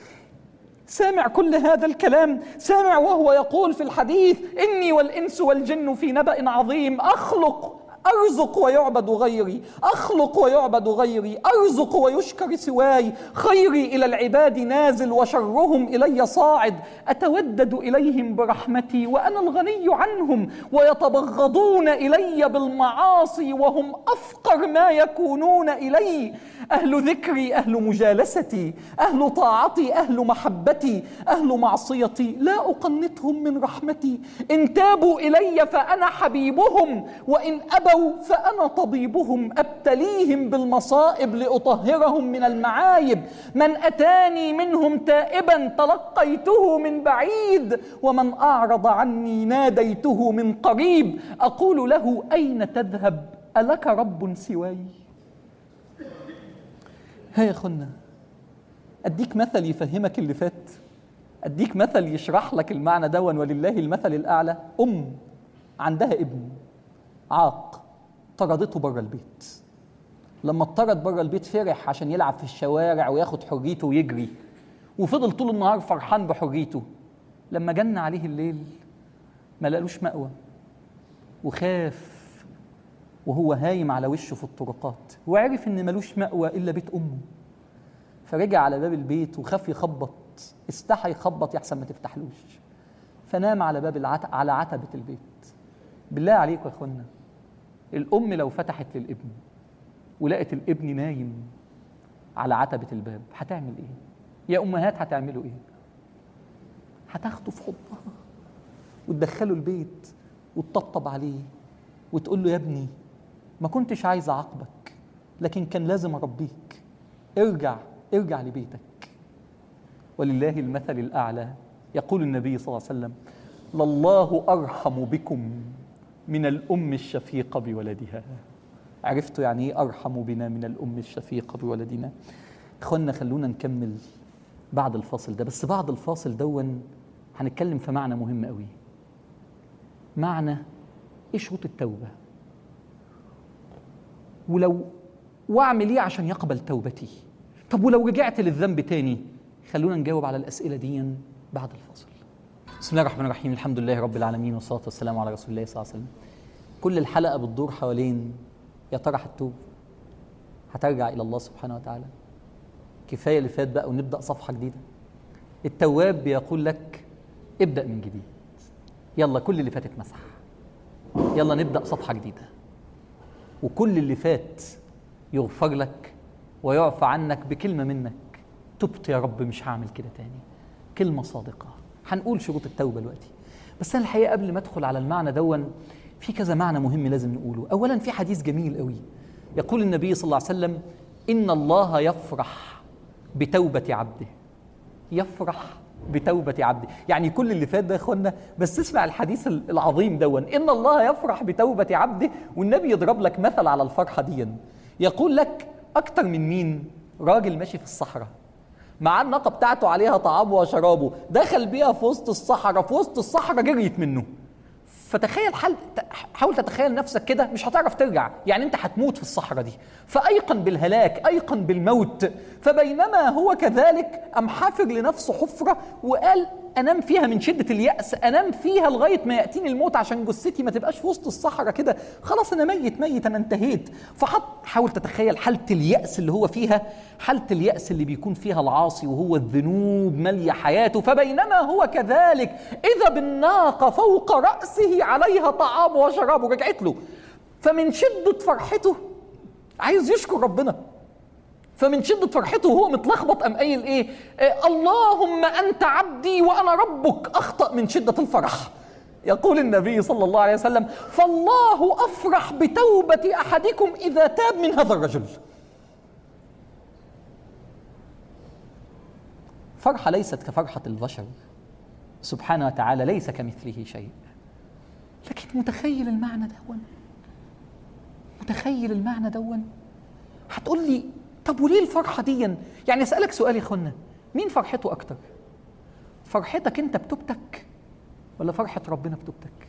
سامع كل هذا الكلام، سامع وهو يقول في الحديث: إني والإنس والجن في نبأ عظيم، أرزق ويعبد غيري، أخلق ويعبد غيري، أرزق ويشكر سواي، خيري إلى العباد نازل وشرهم إلي صاعد، أتودد إليهم برحمتي وأنا الغني عنهم، ويتبغضون إلي بالمعاصي وهم أفقر ما يكونون إلي. أهل ذكري أهل مجالستي، أهل طاعتي أهل محبتي، أهل معصيتي لا أقنطهم من رحمتي. إن تابوا إلي فأنا حبيبهم، وإن أبوا فأنا طبيبهم، أبتليهم بالمصائب لأطهرهم من المعايب. من أتاني منهم تائبا تلقيته من بعيد، ومن أعرض عني ناديته من قريب. أقول له: أين تذهب؟ ألك رب سواي؟ ها يا أخونا، أديك مثل يفهمك اللي فات، أديك مثل يشرح لك المعنى دون، ولله المثل الأعلى. عندها ابن عاق، طردته بره البيت. لما اتطرد بره البيت فرح عشان يلعب في الشوارع وياخد حريته ويجري، وفضل طول النهار فرحان بحريته. لما جن عليه الليل ما لقلوش مأوى، وخاف وهو هايم على وشه في الطرقات، وعرف ان ملوش مأوى الا بيت امه. فرجع على باب البيت وخاف يخبط، استحى يخبط يحسن ما تفتحلوش، فنام على على عتبة البيت. بالله عليكم يا اخوانا، الام لو فتحت للابن ولقت الابن نايم على عتبة الباب هتعمل ايه؟ يا امهات هتعملوا ايه؟ هتاخده في حضنها وتدخله البيت وتطبطب عليه وتقول له: يا ابني ما كنتش عايز اعاقبك، لكن كان لازم اربيك، ارجع لبيتك. ولله المثل الأعلى. يقول النبي صلى الله عليه وسلم: لله أرحم بكم من الأم الشفيقة بولدها. عرفتوا يعني ايه أرحم بنا من الأم الشفيقة بولدنا؟ إخوانا خلونا نكمل بعد الفاصل ده، بس بعد الفاصل دون هنتكلم في معنى مهم قوي. معنى ايه شروط التوبة، واعمل ايه عشان يقبل توبتي. طب ولو رجعت للذنب تاني؟ خلونا نجاوب على الأسئلة دي بعد الفاصل. بسم الله الرحمن الرحيم، الحمد لله رب العالمين، والصلاة والسلام على رسول الله صلى الله عليه وسلم. كل الحلقة بتدور حوالين: يا ترى هتتوب؟ هترجع إلى الله سبحانه وتعالى؟ كفاية اللي فات بقى ونبدأ صفحة جديدة. التواب بيقول لك: ابدأ من جديد، يلا كل اللي فات اتمسح، يلا نبدأ صفحة جديدة، وكل اللي فات يغفر لك ويعفى عنك بكلمة منك، تبت يا رب مش هعمل كده تاني. كلمة صادقة. هنقول شروط التوبة دلوقتي، بس أنا الحقيقة قبل ما أدخل على المعنى دون في كذا معنى مهم لازم نقوله. أولا في حديث جميل قوي يقول النبي صلى الله عليه وسلم: إن الله يفرح بتوبة عبده. يفرح بتوبة عبده، يعني كل اللي فات ده يا اخوانا، بس اسمع الحديث العظيم دون: إن الله يفرح بتوبة عبده. والنبي يضرب لك مثل على الفرحة دي، يقول لك أكتر من مين؟ راجل ماشي في الصحراء مع الناقة بتاعته عليها طعامه وشرابه، دخل بيها في وسط الصحراء جريت منه. فتخيل حاول تتخيل نفسك كده، مش هتعرف ترجع، يعني انت هتموت في الصحراء دي. فأيقن بالهلاك، أيقن بالموت. فبينما هو كذلك أم حافر لنفسه حفرة وقال: أنام فيها من شدة اليأس، أنام فيها لغاية ما يأتيني الموت عشان جثتي ما تبقاش في وسط الصحراء كده، خلاص أنا ميت أنا انتهيت. حاول تتخيل حالة اليأس اللي هو فيها، حالة اليأس اللي بيكون فيها العاصي وهو الذنوب مالية حياته. فبينما هو كذلك إذا بالناقة فوق رأسه عليها طعام وشرابه، رجعت له. فمن شدة فرحته عايز يشكر ربنا، فمن شدة فرحته وهو متلخبط قام قايل ايه؟ اللهم انت عبدي وانا ربك. اخطأ من شدة الفرح. يقول النبي صلى الله عليه وسلم: فالله افرح بتوبة احدكم اذا تاب من هذا الرجل. فرحة ليست كفرحة البشر سبحانه وتعالى، ليس كمثله شيء. لكن متخيل المعنى دون؟ هتقول لي طب وليه الفرحة دي؟ يعني أسألك سؤال يا اخوانا، مين فرحته أكتر؟ فرحتك أنت بتوبتك ولا فرحة ربنا بتوبتك؟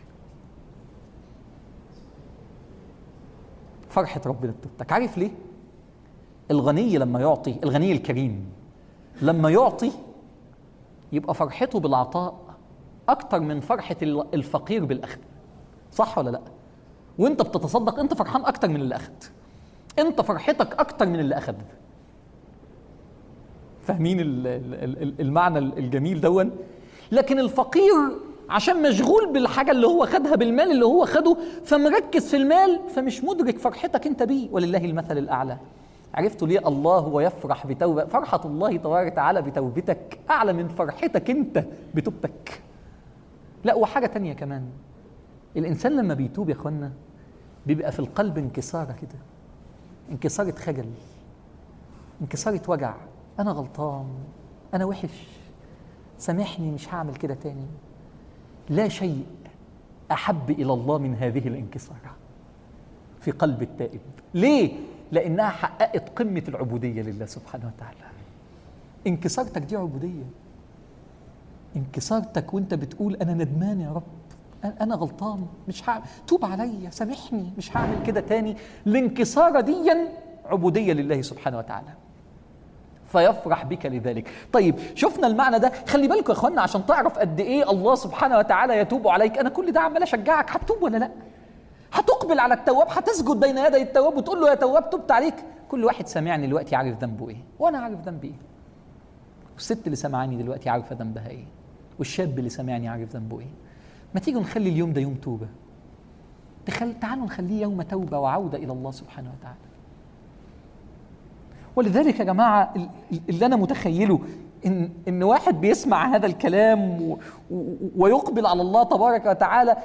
فرحة ربنا بتوبتك. عارف ليه؟ الغني لما يعطي، الغني الكريم لما يعطي يبقى فرحته بالعطاء أكتر من فرحة الفقير بالأخذ. صح ولا لأ؟ وانت بتتصدق انت فرحان أكتر من اللي أخذ، انت فرحتك أكتر من اللي أخذ. فاهمين المعنى الجميل دون؟ لكن الفقير عشان مشغول بالحاجة اللي هو خدها، بالمال اللي هو خده، فمركز في المال، فمش مدرك فرحتك انت بيه. ولله المثل الأعلى. عرفتوا ليه الله هو يفرح بتوبة؟ فرحة الله تبارك وتعالى بتوبتك أعلى من فرحتك انت بتوبتك. لا، وحاجة تانية كمان، الإنسان لما بيتوب يا اخوانا بيبقى في القلب انكسارة كده، انكسارة خجل، انكسارة وجع. أنا غلطان، أنا وحش، سامحني مش هعمل كده تاني. لا شيء أحب إلى الله من هذه الانكسارة في قلب التائب. ليه؟ لأنها حققت قمة العبودية لله سبحانه وتعالى. انكسارتك دي عبودية، انكسارتك وانت بتقول أنا ندمان يا رب، أنا غلطان، مش هعمل، توب عليا، سامحني، مش هعمل كده تاني. الانكسارة دي عبودية لله سبحانه وتعالى، فيفرح بك لذلك. طيب شفنا المعنى ده. خلي بالكم يا اخوانا عشان تعرف قد ايه الله سبحانه وتعالى يتوب عليك. انا كل ده عمال اشجعك، هتتوب ولا لا؟ هتقبل على التواب، هتسجد بين يدي التواب وتقول له يا تواب تبت عليك. كل واحد سامعني دلوقتي عارف ذنبه ايه، وانا عارف ذنبي ايه، والست اللي سمعاني دلوقتي عارفه ذنبها ايه، والشاب اللي سمعني عارف ذنبه ايه. ما تيجوا نخلي اليوم ده يوم توبه، تعالوا نخليه يوم توبه وعوده الى الله سبحانه وتعالى. ولذلك يا جماعة اللي أنا متخيله إن واحد بيسمع هذا الكلام ويقبل على الله تبارك وتعالى،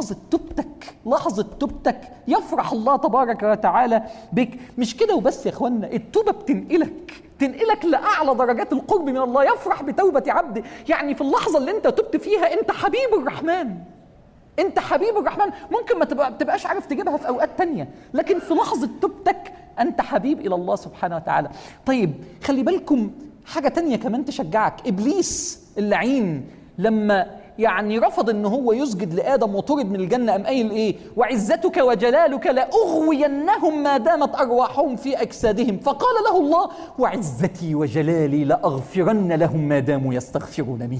لحظة توبتك يفرح الله تبارك وتعالى بك. مش كده وبس يا إخوانا، التوبة تنقلك لأعلى درجات القرب من الله. يفرح بتوبة عبده، يعني في اللحظة اللي أنت تبت فيها أنت حبيب الرحمن، أنت حبيب الرحمن. ممكن ما تبقاش عارف تجيبها في أوقات تانية، لكن في لحظة توبتك أنت حبيب إلى الله سبحانه وتعالى. طيب خلي بالكم حاجة تانية كمان تشجعك. إبليس اللعين لما يعني رفض إن هو يسجد لآدم وطرد من الجنة، قام قايل إيه؟ وعزتك وجلالك لأغوينهم ما دامت أرواحهم في أجسادهم. فقال له الله: وعزتي وجلالي لأغفرن لهم ما داموا يستغفرونني.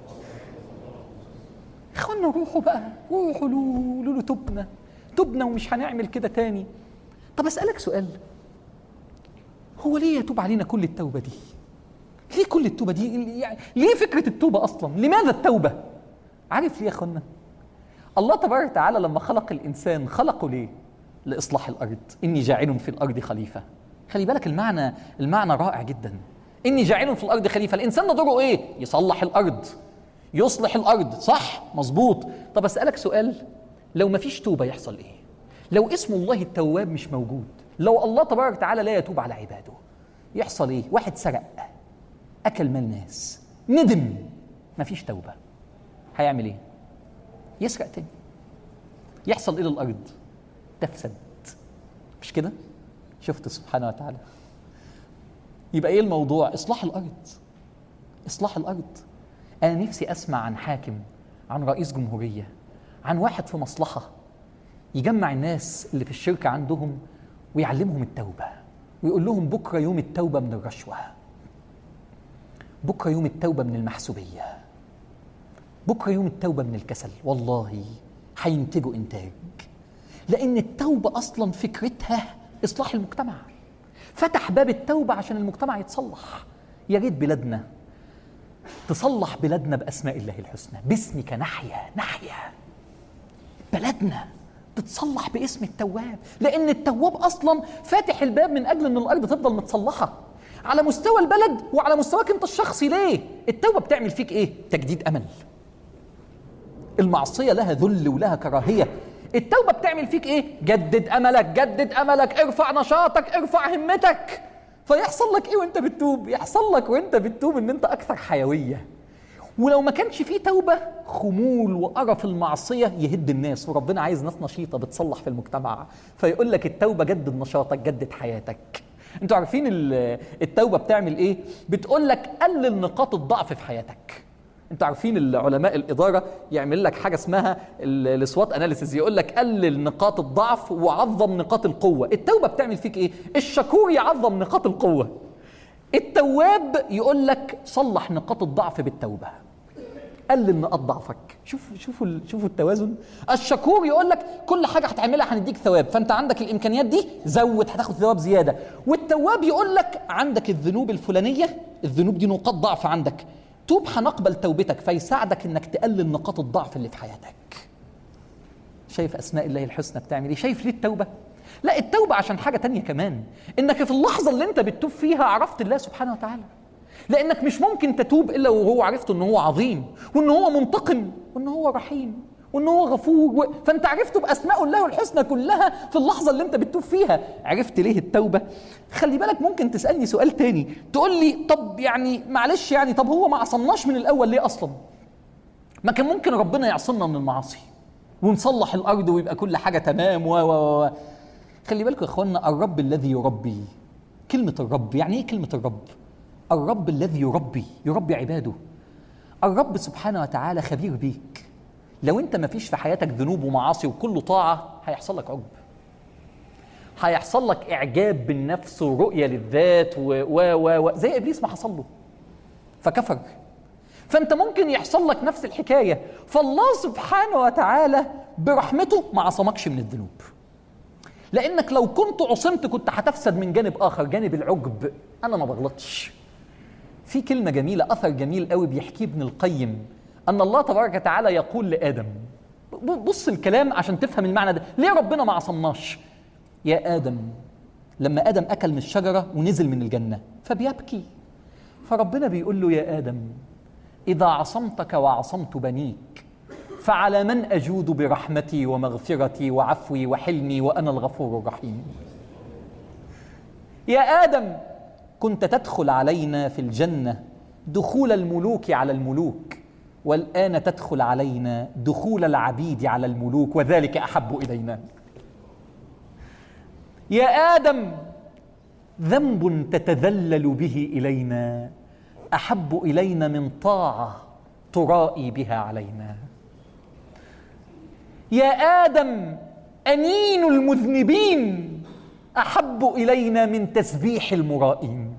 إخوانا روحوا بقى، روحوا له تبنا ومش هنعمل كده تاني. طب أسألك سؤال، هو ليه يتوب علينا كل التوبة دي؟ ليه كل التوبة دي؟ يعني ليه فكرة التوبة أصلا؟ لماذا التوبة؟ عارف ليه يا أخوانا؟ الله تبارك وتعالى لما خلق الإنسان خلقه ليه؟ لإصلاح الأرض. إني جاعل في الأرض خلي بالك المعنى رائع جدا. إني جاعل في الأرض خليفة، الإنسان ده دوره إيه؟ يصلح الأرض، يصلح الأرض، صح؟ مظبوط. طب أسألك سؤال، لو مفيش توبة يحصل إيه؟ لو اسم الله التواب مش موجود، لو الله تبارك وتعالى لا يتوب على عباده، يحصل إيه؟ واحد سرق، أكل مال ناس، ندم، مفيش توبة، هيعمل إيه؟ يسرق تاني. يحصل إيه للأرض؟ تفسد، مش كده؟ شفت سبحانه وتعالى. يبقى إيه الموضوع؟ إصلاح الأرض، إصلاح الأرض. أنا نفسي أسمع عن حاكم، عن رئيس جمهورية، عن واحد في مصلحة يجمع الناس اللي في الشركة عندهم ويعلمهم التوبة، ويقول لهم بكرة يوم التوبة من الرشوة، بكرة يوم التوبة من المحسوبية، بكرة يوم التوبة من الكسل. والله هينتجوا إنتاج، لأن التوبة أصلا فكرتها إصلاح المجتمع. فتح باب التوبة عشان المجتمع يتصلح. يا ريت بلادنا تصلح بلادنا بأسماء الله الحسنى، باسمك نحيا. بلدنا تتصلح باسم التواب، لأن التواب أصلا فاتح الباب من أجل أن الأرض تفضل متصلحة على مستوى البلد وعلى مستواك أنت الشخصي. ليه؟ التوبة بتعمل فيك إيه؟ تجديد أمل. المعصية لها ذل ولها كراهية، التوبة بتعمل فيك إيه؟ جدد أملك، ارفع نشاطك، ارفع همتك. فيحصل لك إيه وأنت بتتوب؟ يحصل لك وأنت بتتوب أن أنت أكثر حيوية. ولو ما كانش فيه توبة، خمول وقرف المعصية يهد الناس، وربنا عايز ناس نشيطة بتصلح في المجتمع. فيقول لك التوبة جدد نشاطك، جدد حياتك. انتوا عارفين التوبة بتعمل ايه؟ بتقول لك قلل نقاط الضعف في حياتك. انتوا عارفين العلماء الإدارة يعمل لك حاجة اسمها السوات اناليسيز، يقول لك قلل نقاط الضعف وعظم نقاط القوة. التوبة بتعمل فيك ايه؟ الشكور يعظم نقاط القوة، التواب يقول لك صلح نقاط الضعف بالتوبة، قلل نقاط ضعفك. شوفوا التوازن. الشكور يقول لك كل حاجة هتعملها هنديك ثواب، فأنت عندك الإمكانيات دي زود هتاخد ثواب زيادة. والتواب يقول لك عندك الذنوب الفلانية، الذنوب دي نقاط ضعف عندك، توب هنقبل توبتك، فيساعدك إنك تقلل نقاط الضعف اللي في حياتك. شايف أسماء الله الحسنى بتعمل إيه؟ شايف ليه التوبة؟ لا، التوبة عشان حاجة تانية كمان، إنك في اللحظة اللي أنت بتتوب فيها عرفت الله سبحانه وتعالى. لأنك مش ممكن تتوب إلا وهو عرفت إنه هو عظيم، وإنه هو منتقم، وإنه هو رحيم، وإنه هو غفور. فأنت عرفته بأسماء الله الحسنى كلها في اللحظة اللي أنت بتتوب فيها. عرفت ليه التوبة؟ خلي بالك ممكن تسألني سؤال تاني، تقول لي طب يعني معلش يعني طب هو ما عصمناش من الأول ليه أصلا؟ ما كان ممكن ربنا يعصمنا من المعاصي ونصلح الأرض ويبقى كل حاجة تمام خلي بالكم يا إخوانا، الرب الذي يربي. كلمة الرب يعني إيه كلمة الرب؟ الرب الذي يربي عباده. الرب سبحانه وتعالى خبير بيك. لو انت ما فيش في حياتك ذنوب ومعاصي وكل طاعة، هيحصل لك عجب، هيحصل لك إعجاب بالنفس ورؤية للذات زي إبليس ما حصل له فكفر. فأنت ممكن يحصل لك نفس الحكاية. فالله سبحانه وتعالى برحمته ما عصمكش من الذنوب، لأنك لو كنت عصمت كنت هتفسد من جانب آخر، جانب العجب. أنا ما بغلطش. في كلمة جميلة، أثر جميل قوي بيحكيه ابن القيم، أن الله تبارك وتعالى يقول لآدم، بص الكلام عشان تفهم المعنى ده، ليه ربنا ما عصمناش؟ يا آدم، لما آدم أكل من الشجرة ونزل من الجنة فبيبكي، فربنا بيقول له يا آدم إذا عصمتك وعصمت بنيك فعلى من أجود برحمتي ومغفرتي وعفوي وحلمي وأنا الغفور الرحيم. يا آدم كنت تدخل علينا في الجنة دخول الملوك على الملوك، والآن تدخل علينا دخول العبيد على الملوك، وذلك أحب إلينا. يا آدم ذنب تتذلل به إلينا أحب إلينا من طاعة ترائي بها علينا. يا آدم أنين المذنبين أحب إلينا من تسبيح المرائين.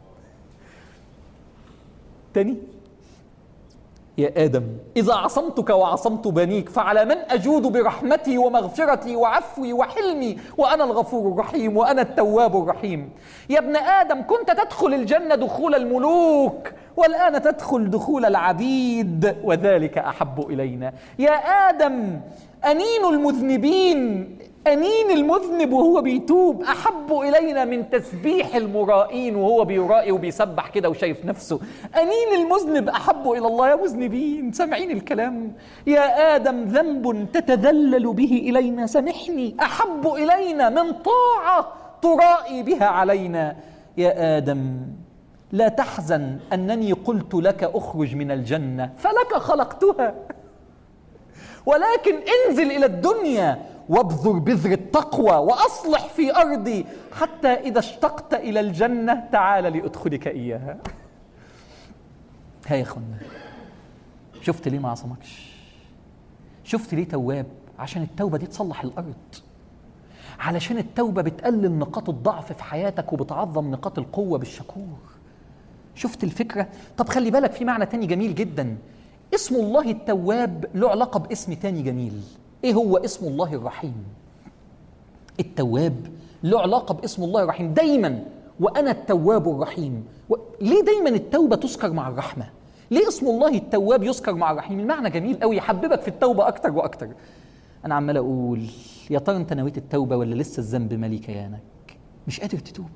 تاني، يا آدم إذا عصمتك وعصمت بنيك فعلى من أجود برحمتي ومغفرتي وعفوي وحلمي وأنا الغفور الرحيم وأنا التواب الرحيم. يا ابن آدم كنت تدخل الجنة دخول الملوك، والآن تدخل دخول العبيد، وذلك أحب إلينا. يا آدم أنين المذنبين، أنين المذنب وهو بيتوب أحب إلينا من تسبيح المرائين وهو بيرائي وبيسبح كده وشايف نفسه. أنين المذنب أحب إلى الله. يا مذنبين سامعين الكلام؟ يا آدم ذنب تتذلل به إلينا سامحني أحب إلينا من طاعة ترائي بها علينا. يا آدم لا تحزن أنني قلت لك أخرج من الجنة فلك خلقتها، ولكن انزل إلى الدنيا وابذر بذر التقوى وأصلح في أرضي حتى إذا اشتقت إلى الجنة تعال لأدخلك إياها. ها يا أخوانا، شفت ليه ما عصمكش؟ شفت ليه تواب؟ عشان التوبة دي تصلح الأرض، علشان التوبة بتقلل نقاط الضعف في حياتك وبتعظم نقاط القوة بالشكور. شفت الفكرة؟ طب خلي بالك في معنى تاني جميل جدا. اسم الله التواب له علاقة باسم تاني جميل. ايه هو اسم الله الرحيم؟ التواب له علاقة باسم الله الرحيم دايما، وأنا التواب الرحيم. ليه دايما التوبة تذكر مع الرحمة؟ ليه اسم الله التواب يذكر مع الرحيم؟ المعنى جميل قوي يحببك في التوبة أكتر وأكتر. أنا عمال أقول يا ترى أنت نويت التوبة ولا لسه الذنب مالي كيانك؟ مش قادر تتوب؟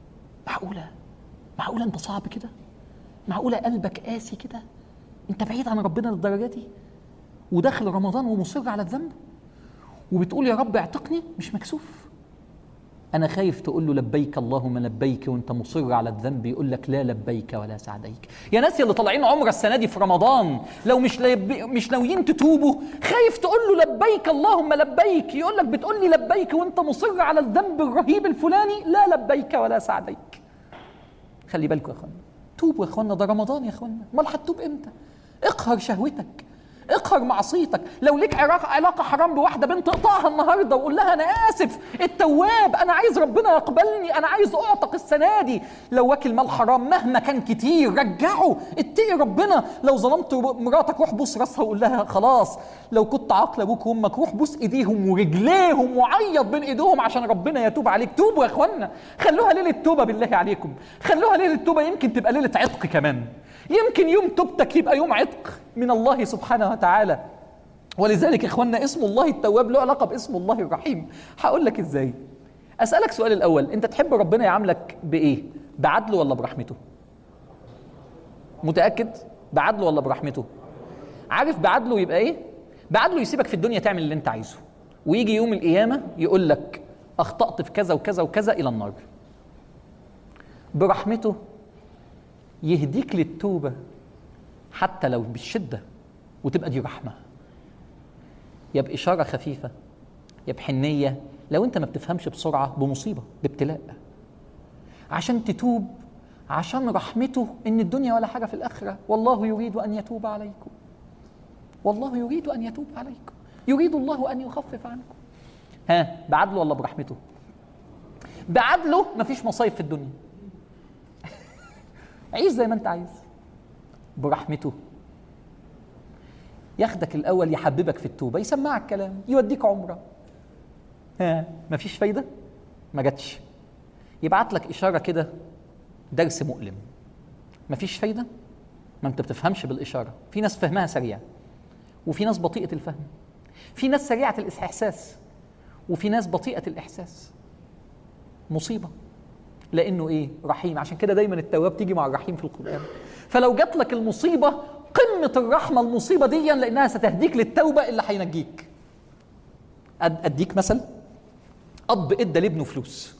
معقولة أنت صعب كده؟ معقولة قلبك قاسي كده؟ أنت بعيد عن ربنا للدرجة دي؟ وداخل رمضان ومصر على الذنب وبتقول يا رب اعتقني؟ مش مكسوف؟ أنا خايف تقول له لبيك اللهم لبيك وأنت مصر على الذنب يقول لك لا لبيك ولا سعديك. يا ناس اللي طالعين عمرة السنة دي في رمضان لو مش ناويين تتوبوا، خايف تقول له لبيك اللهم لبيك يقول لك بتقول لي لبيك وأنت مصر على الذنب الرهيب الفلاني، لا لبيك ولا سعديك. خلي بالكم يا اخوانا، توبوا يا اخوانا، ده رمضان يا اخوانا، امال هتتوب امتى؟ اقهر شهوتك، اقهر معصيتك. لو ليك علاقه حرام بواحده بنت اقطعها النهارده وقول لها انا اسف، التواب، انا عايز ربنا يقبلني، انا عايز اعتق السنه دي. لو واكل مال حرام مهما كان كتير رجعه، اتقي ربنا. لو ظلمت مراتك روح بوس راسها وقول لها خلاص. لو كنت عاقل ابوك وامك روح بوس ايديهم ورجليهم وعيط بين ايديهم عشان ربنا يتوب عليك. توبوا يا اخوانا، خلوها ليله توبه بالله عليكم، خلوها ليله توبه، يمكن تبقى ليله عتق كمان، يمكن يوم توبتك يبقى يوم عتق من الله سبحانه وتعالى. ولذلك يا اخوانا اسم الله التواب له علاقه باسم الله الرحيم. هقول لك ازاي. اسالك سؤال الاول، انت تحب ربنا يعاملك بايه؟ بعدله ولا برحمته؟ متاكد؟ بعدله ولا برحمته؟ عارف بعدله يبقى ايه؟ بعدله يسيبك في الدنيا تعمل اللي انت عايزه، ويجي يوم القيامه يقول لك اخطات في كذا وكذا وكذا الى النار. برحمته يهديك للتوبة حتى لو بالشدة، وتبقى دي رحمة، يا بإشارة خفيفة يا بحنية، لو انت ما بتفهمش بسرعة بمصيبة بابتلاء، عشان تتوب، عشان رحمته ان الدنيا ولا حاجة في الآخرة. والله يريد أن يتوب عليكم، والله يريد أن يتوب عليكم، يريد الله أن يخفف عنكم. ها، بعدله ولا برحمته؟ بعدله مفيش مصايب في الدنيا، عيش زي ما انت عايز. برحمته ياخدك الاول يحببك في التوبه، يسمعك كلام، يوديك عمره. ها، مفيش فايده، ما جاتش، يبعت لك اشاره كده، درس مؤلم. مفيش فايده، ما انت بتفهمش بالاشاره. في ناس فهمها سريع، وفي ناس بطيئه الفهم، في ناس سريعه الاحساس، وفي ناس بطيئه الاحساس. مصيبه، لانه ايه؟ رحيم. عشان كده دايما التواب تيجي مع الرحيم في القرآن. فلو جات لك المصيبه قمه الرحمه المصيبه دي، لانها ستهديك للتوبه اللي هينجيك. اديك مثل، اب ادى لابنه فلوس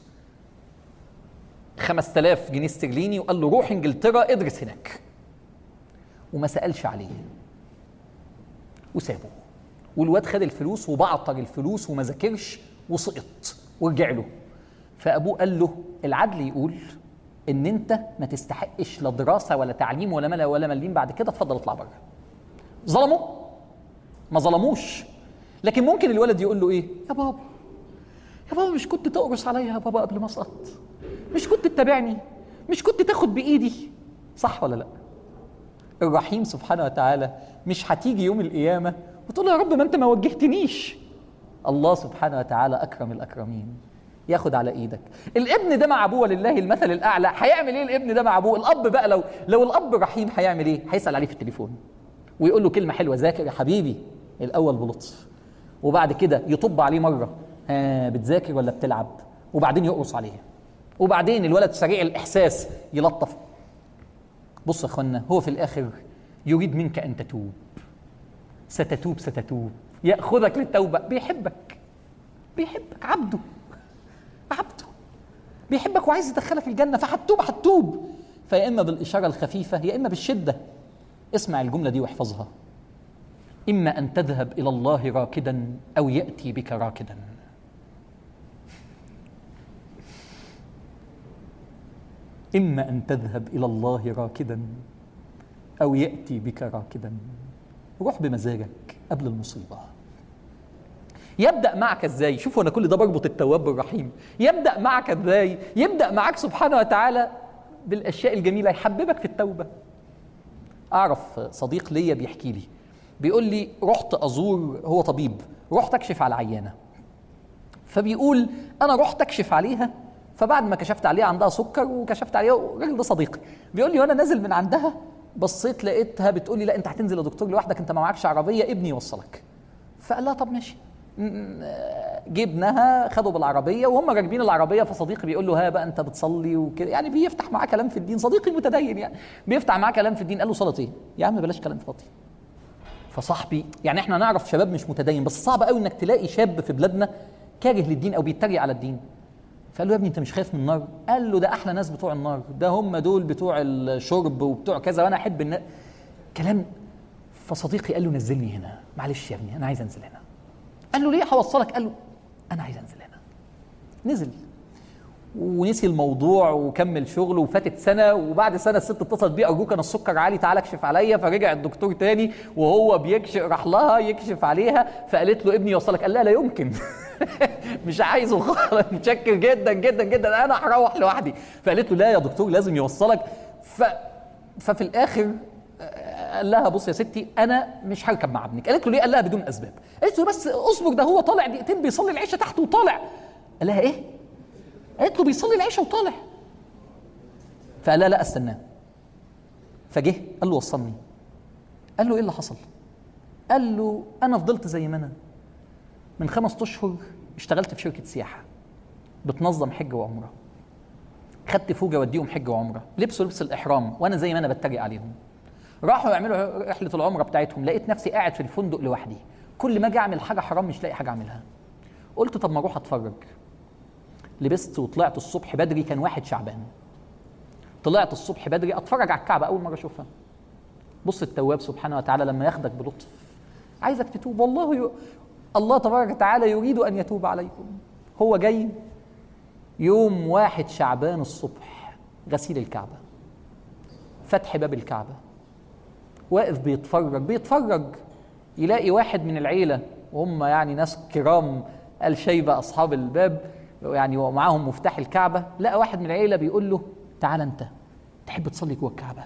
5000 جنيه استرليني وقال له روح انجلترا ادرس هناك، وما سالش عليه وسابه، والواد خد الفلوس وبعطر الفلوس وما ذاكرش وسقط ورجع له. فأبوه قال له العدل يقول إن أنت ما تستحقش لا دراسة ولا تعليم ولا ملا ولا مليم بعد كده، اتفضل اطلع بره. ظلموا؟ ما ظلموش. لكن ممكن الولد يقول له إيه؟ يا بابا مش كنت تقرص عليا يا بابا قبل ما أسقط؟ مش كنت تتابعني؟ مش كنت تاخد بإيدي؟ صح ولا لأ؟ الرحيم سبحانه وتعالى مش هتيجي يوم القيامة وتقول يا رب ما أنت ما وجهتنيش. الله سبحانه وتعالى أكرم الأكرمين، ياخد على ايدك. الابن ده مع ابوه ولله المثل الاعلى، هيعمل ايه الابن ده مع ابوه؟ الاب بقى لو الاب رحيم هيعمل ايه؟ هيسال عليه في التليفون ويقول له كلمه حلوه، ذاكر يا حبيبي، الاول بلطف، وبعد كده يطب عليه مره بتذاكر ولا بتلعب؟ وبعدين يقرص عليها، وبعدين الولد سريع الإحساس يلطف. بص يا اخوانا، هو في الآخر يريد منك أن تتوب. ستتوب ستتوب، يأخذك للتوبة. بيحبك عبده بيحبك وعايز يدخلك الجنة، فهتوب. فيا إما بالإشارة الخفيفة يا إما بالشدة. اسمع الجملة دي واحفظها: إما أن تذهب إلى الله راكدا أو يأتي بك راكدا. إما أن تذهب إلى الله راكدا أو يأتي بك راكدا. روح بمزاجك قبل المصيبة. يبدأ معك ازاي؟ شوفوا أنا كل ده بربط التواب بالرحيم. يبدأ معك ازاي؟ يبدأ معك سبحانه وتعالى بالأشياء الجميلة، يحببك في التوبة. أعرف صديق ليا بيحكي لي، بيقول لي رحت أزور، هو طبيب، رحت أكشف على عيانة، فبيقول أنا رحت أكشف عليها، فبعد ما كشفت عليها عندها سكر وكشفت عليها، الراجل ده صديقي، بيقول لي وأنا نازل من عندها بصيت لقيتها بتقول لي لا أنت هتنزل يا دكتور لوحدك، أنت ما معكش عربية، ابني يوصلك. فقال لها طب ماشي. جه ابنها خدوا بالعربيه وهم راكبين العربيه، فصديقي بيقول له ها بقى انت بتصلي وكده، يعني بيفتح معاه كلام في الدين، صديقي المتدين يعني بيفتح معاه كلام في الدين. قال له صلاه ايه؟ يا عم بلاش كلام فاضي. فصاحبي يعني احنا نعرف شباب مش متدين، بس صعب قوي انك تلاقي شاب في بلادنا كاره للدين او بيتريق على الدين. فقال له يا ابني انت مش خايف من النار؟ قال له ده احلى ناس بتوع النار، ده هم دول بتوع الشرب وبتوع كذا وانا احب النار كلام. فصديقي قال له نزلني هنا، معلش يا ابني انا عايز انزل هنا. قال له ليه؟ هوصلك. قال له انا عايز انزل هنا. نزل ونسي الموضوع وكمل شغله، وفاتت سنه، وبعد سنه الست اتصلت بيه ارجوك انا السكر عالي تعالى اكشف عليا. فرجع الدكتور تاني وهو بيكشف، راح لها يكشف عليها، فقالت له ابني يوصلك. قال لا يمكن مش عايزه خالص، متشكر جدا جدا جدا انا هروح لوحدي. فقالت له لا يا دكتور لازم يوصلك. ففي الاخر قال لها بص يا ستي انا مش هركب مع ابنك. قالت له ليه؟ قال لها بدون اسباب. قالت له بس اصبر، ده هو طالع دقيقتين بيصلي العشاء تحت وطالع. قال لها ايه؟ قالت له بيصلي العشاء وطالع. فقال لها لا استناه. فجه قال له وصلني. قال له ايه اللي حصل؟ قال له انا فضلت زي ما انا، من 5 أشهر اشتغلت في شركه سياحه بتنظم حج وعمره، خدت فوجه وديهم حج وعمره، لبسوا لبس الاحرام وانا زي ما انا بتريق عليهم، راحوا يعملوا رحله العمره بتاعتهم، لقيت نفسي قاعد في الفندق لوحدي، كل ما اجي اعمل حاجه حرام مش لاقي حاجه اعملها. قلت طب ما اروح اتفرج. لبست وطلعت الصبح بدري، كان 1 شعبان، طلعت الصبح بدري اتفرج على الكعبه اول مره اشوفها. بص التواب سبحانه وتعالى لما ياخدك بلطف، عايزك تتوب. والله الله تبارك وتعالى يريد ان يتوب عليكم. هو جاي يوم 1 شعبان الصبح، غسيل الكعبه، فتح باب الكعبه، واقف بيتفرج، يلاقي واحد من العيله وهم يعني ناس كرام الشيبه اصحاب الباب يعني ومعاهم مفتاح الكعبه، لقى واحد من العيله بيقول له تعال انت تحب تصلي جوه الكعبه؟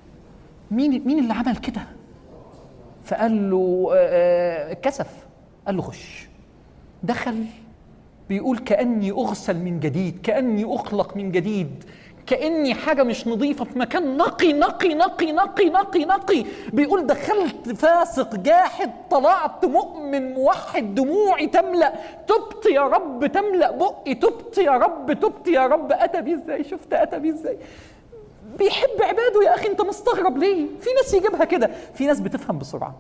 مين اللي عمل كده؟ فقال له اتكسف. قال له خش. دخل بيقول كأني أغسل من جديد، كأني أخلق من جديد، كأني حاجة مش نظيفة في مكان نقي نقي نقي نقي نقي نقي. بيقول دخلت فاسق جاحد، طلعت مؤمن موحد، دموعي تملأ، تبت يا رب تملأ بقي، تبت يا رب تبت يا رب. أتى بي ازاي؟ شفت أتى بي ازاي؟ بيحب عباده يا أخي، أنت مستغرب ليه؟ في ناس يجيبها كده، في ناس بتفهم بسرعة.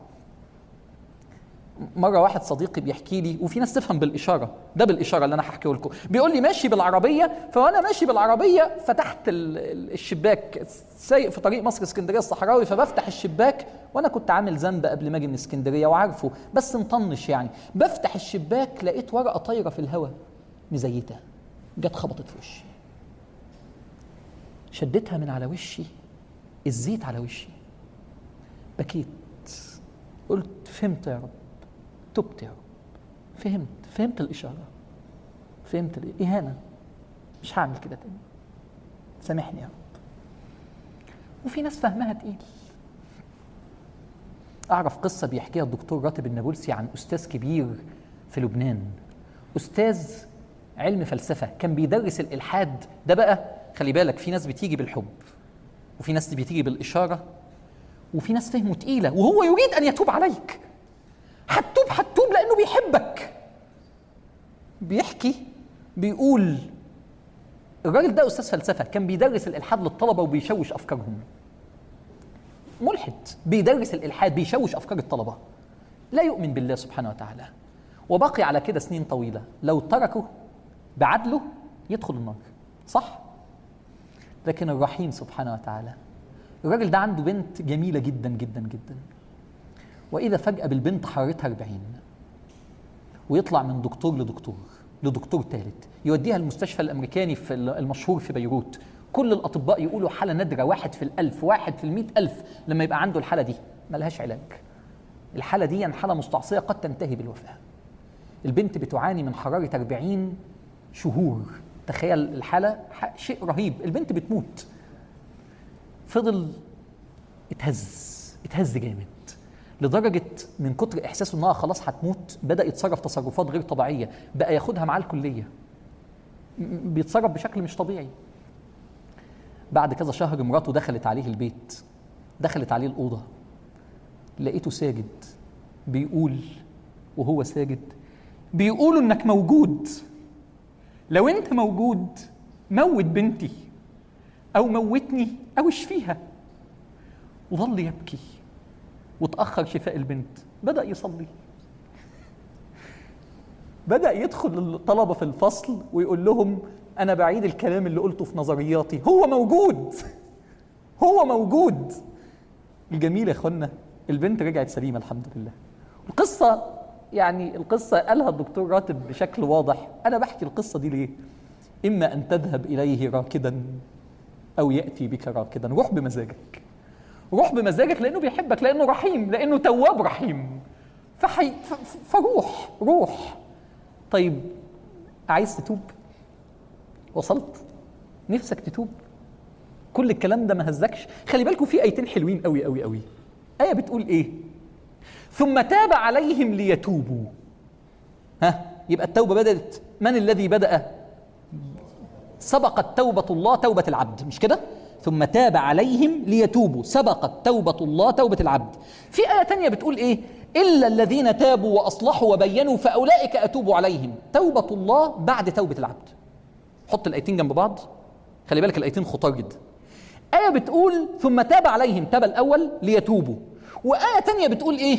مرة واحد صديقي بيحكي لي، وفي ناس تفهم بالإشارة، ده بالإشارة اللي أنا هحكيه لكم. بيقول لي ماشي بالعربية، فأنا ماشي بالعربية فتحت الشباك، سايق في طريق مصر اسكندرية الصحراوي، فبفتح الشباك وأنا كنت عامل ذنب قبل ما أجي من اسكندرية وعارفه بس مطنش يعني. بفتح الشباك لقيت ورقة طايرة في الهواء مزيتة، جت خبطت في وشي، شدتها من على وشي، الزيت على وشي، بكيت، قلت فهمت يا رب، تبت يا رب، فهمت الإشارة، فهمت الإهانة، مش هعمل كده تاني، سامحني يا رب. وفي ناس فهمها تقيل. أعرف قصة بيحكيها الدكتور راتب النابلسي عن أستاذ كبير في لبنان، أستاذ علم فلسفة، كان بيدرس الإلحاد. ده بقى خلي بالك، في ناس بتيجي بالحب وفي ناس بتيجي بالإشارة وفي ناس فهمه تقيلة، وهو يريد أن يتوب عليك. هتوب لأنه بيحبك. بيحكي بيقول الراجل ده أستاذ فلسفة، كان بيدرس الإلحاد للطلبة وبيشوش أفكارهم. ملحد بيدرس الإلحاد، بيشوش أفكار الطلبة، لا يؤمن بالله سبحانه وتعالى، وبقي على كده سنين طويلة. لو تركه بعدله يدخل النار، صح؟ لكن الرحيم سبحانه وتعالى، الراجل ده عنده بنت جميلة جدا جدا جدا، وإذا فجأة بالبنت حرارتها 40، ويطلع من دكتور لدكتور ثالث، يوديها المستشفى الأمريكاني في المشهور في بيروت. كل الأطباء يقولوا حالة نادرة، 1 في ال1000، 1 في ال100,000 لما يبقى عنده الحالة دي، ملهاش علاج. الحالة دي يعني حالة مستعصية قد تنتهي بالوفاة. البنت بتعاني من حرارة 40 شهور، تخيل الحالة، شيء رهيب. البنت بتموت. فضل اتهز جامد، لدرجة من كتر إحساسه إنها خلاص هتموت بدأ يتصرف تصرفات غير طبيعية، بقى ياخدها معاه الكلية، بيتصرف بشكل مش طبيعي. بعد كذا شهر مراته دخلت عليه البيت، دخلت عليه الأوضة، لقيته ساجد بيقول، وهو ساجد بيقولوا إنك موجود، لو أنت موجود موت بنتي أو موتني أو اشفيها. وظل يبكي، وتأخر شفاء البنت. بدأ يصلي، بدأ يدخل الطلبة في الفصل ويقول لهم أنا بعيد الكلام اللي قلته في نظرياتي، هو موجود، هو موجود. الجميل يا اخوانا، البنت رجعت سليمة الحمد لله. القصة قالها الدكتور راتب بشكل واضح. أنا بحكي القصة دي ليه؟ إما أن تذهب إليه راكدا أو يأتي بك راكدا. روح بمزاجك، روح بمزاجك، لأنه بيحبك، لأنه رحيم، لأنه تواب رحيم. روح. طيب عايز تتوب؟ وصلت؟ نفسك تتوب؟ كل الكلام ده ما هزكش؟ خلي بالكم في آيتين حلوين قوي قوي قوي. آية بتقول إيه؟ ثم تاب عليهم ليتوبوا. يبقى التوبة بدأت. من الذي بدأ؟ سبقت توبة الله توبة العبد، مش كده؟ ثم تاب عليهم ليتوبوا، سبقت توبة الله توبة العبد. في آية تانية بتقول إيه؟ إلا الذين تابوا وأصلحوا وبينوا فأولئك أتوب عليهم. توبة الله بعد توبة العبد. حط الآيتين جنب بعض، خلي بالك الآيتين خطار جدا. آية بتقول ثم تاب عليهم، تاب الأول ليتوبوا، وآية تانية بتقول إيه؟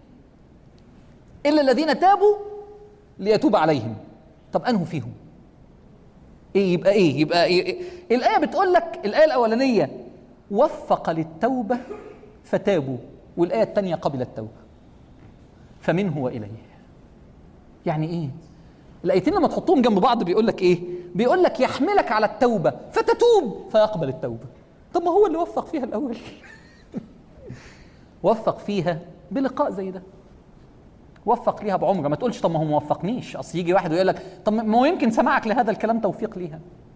إلا الذين تابوا ليتوب عليهم. طب أنهوا فيهم؟ يبقى إيه؟ الآية بتقول لك، الآية الأولانية وفق للتوبة فتابوا، والآية الثانية قبل التوبة فمنه وإليه. يعني إيه؟ الآيتين لما تحطهم جنب بعض بيقول لك إيه؟ بيقول لك يحملك على التوبة فتتوب فيقبل التوبة. طب ما هو اللي وفق فيها الأول. وفق فيها بلقاء زي ده، وفق ليها بعمره. ما تقولش طب ما هو موفقنيش، اصل يجي واحد ويقول لك طب ما هو يمكن سمعك لهذا الكلام توفيق ليها.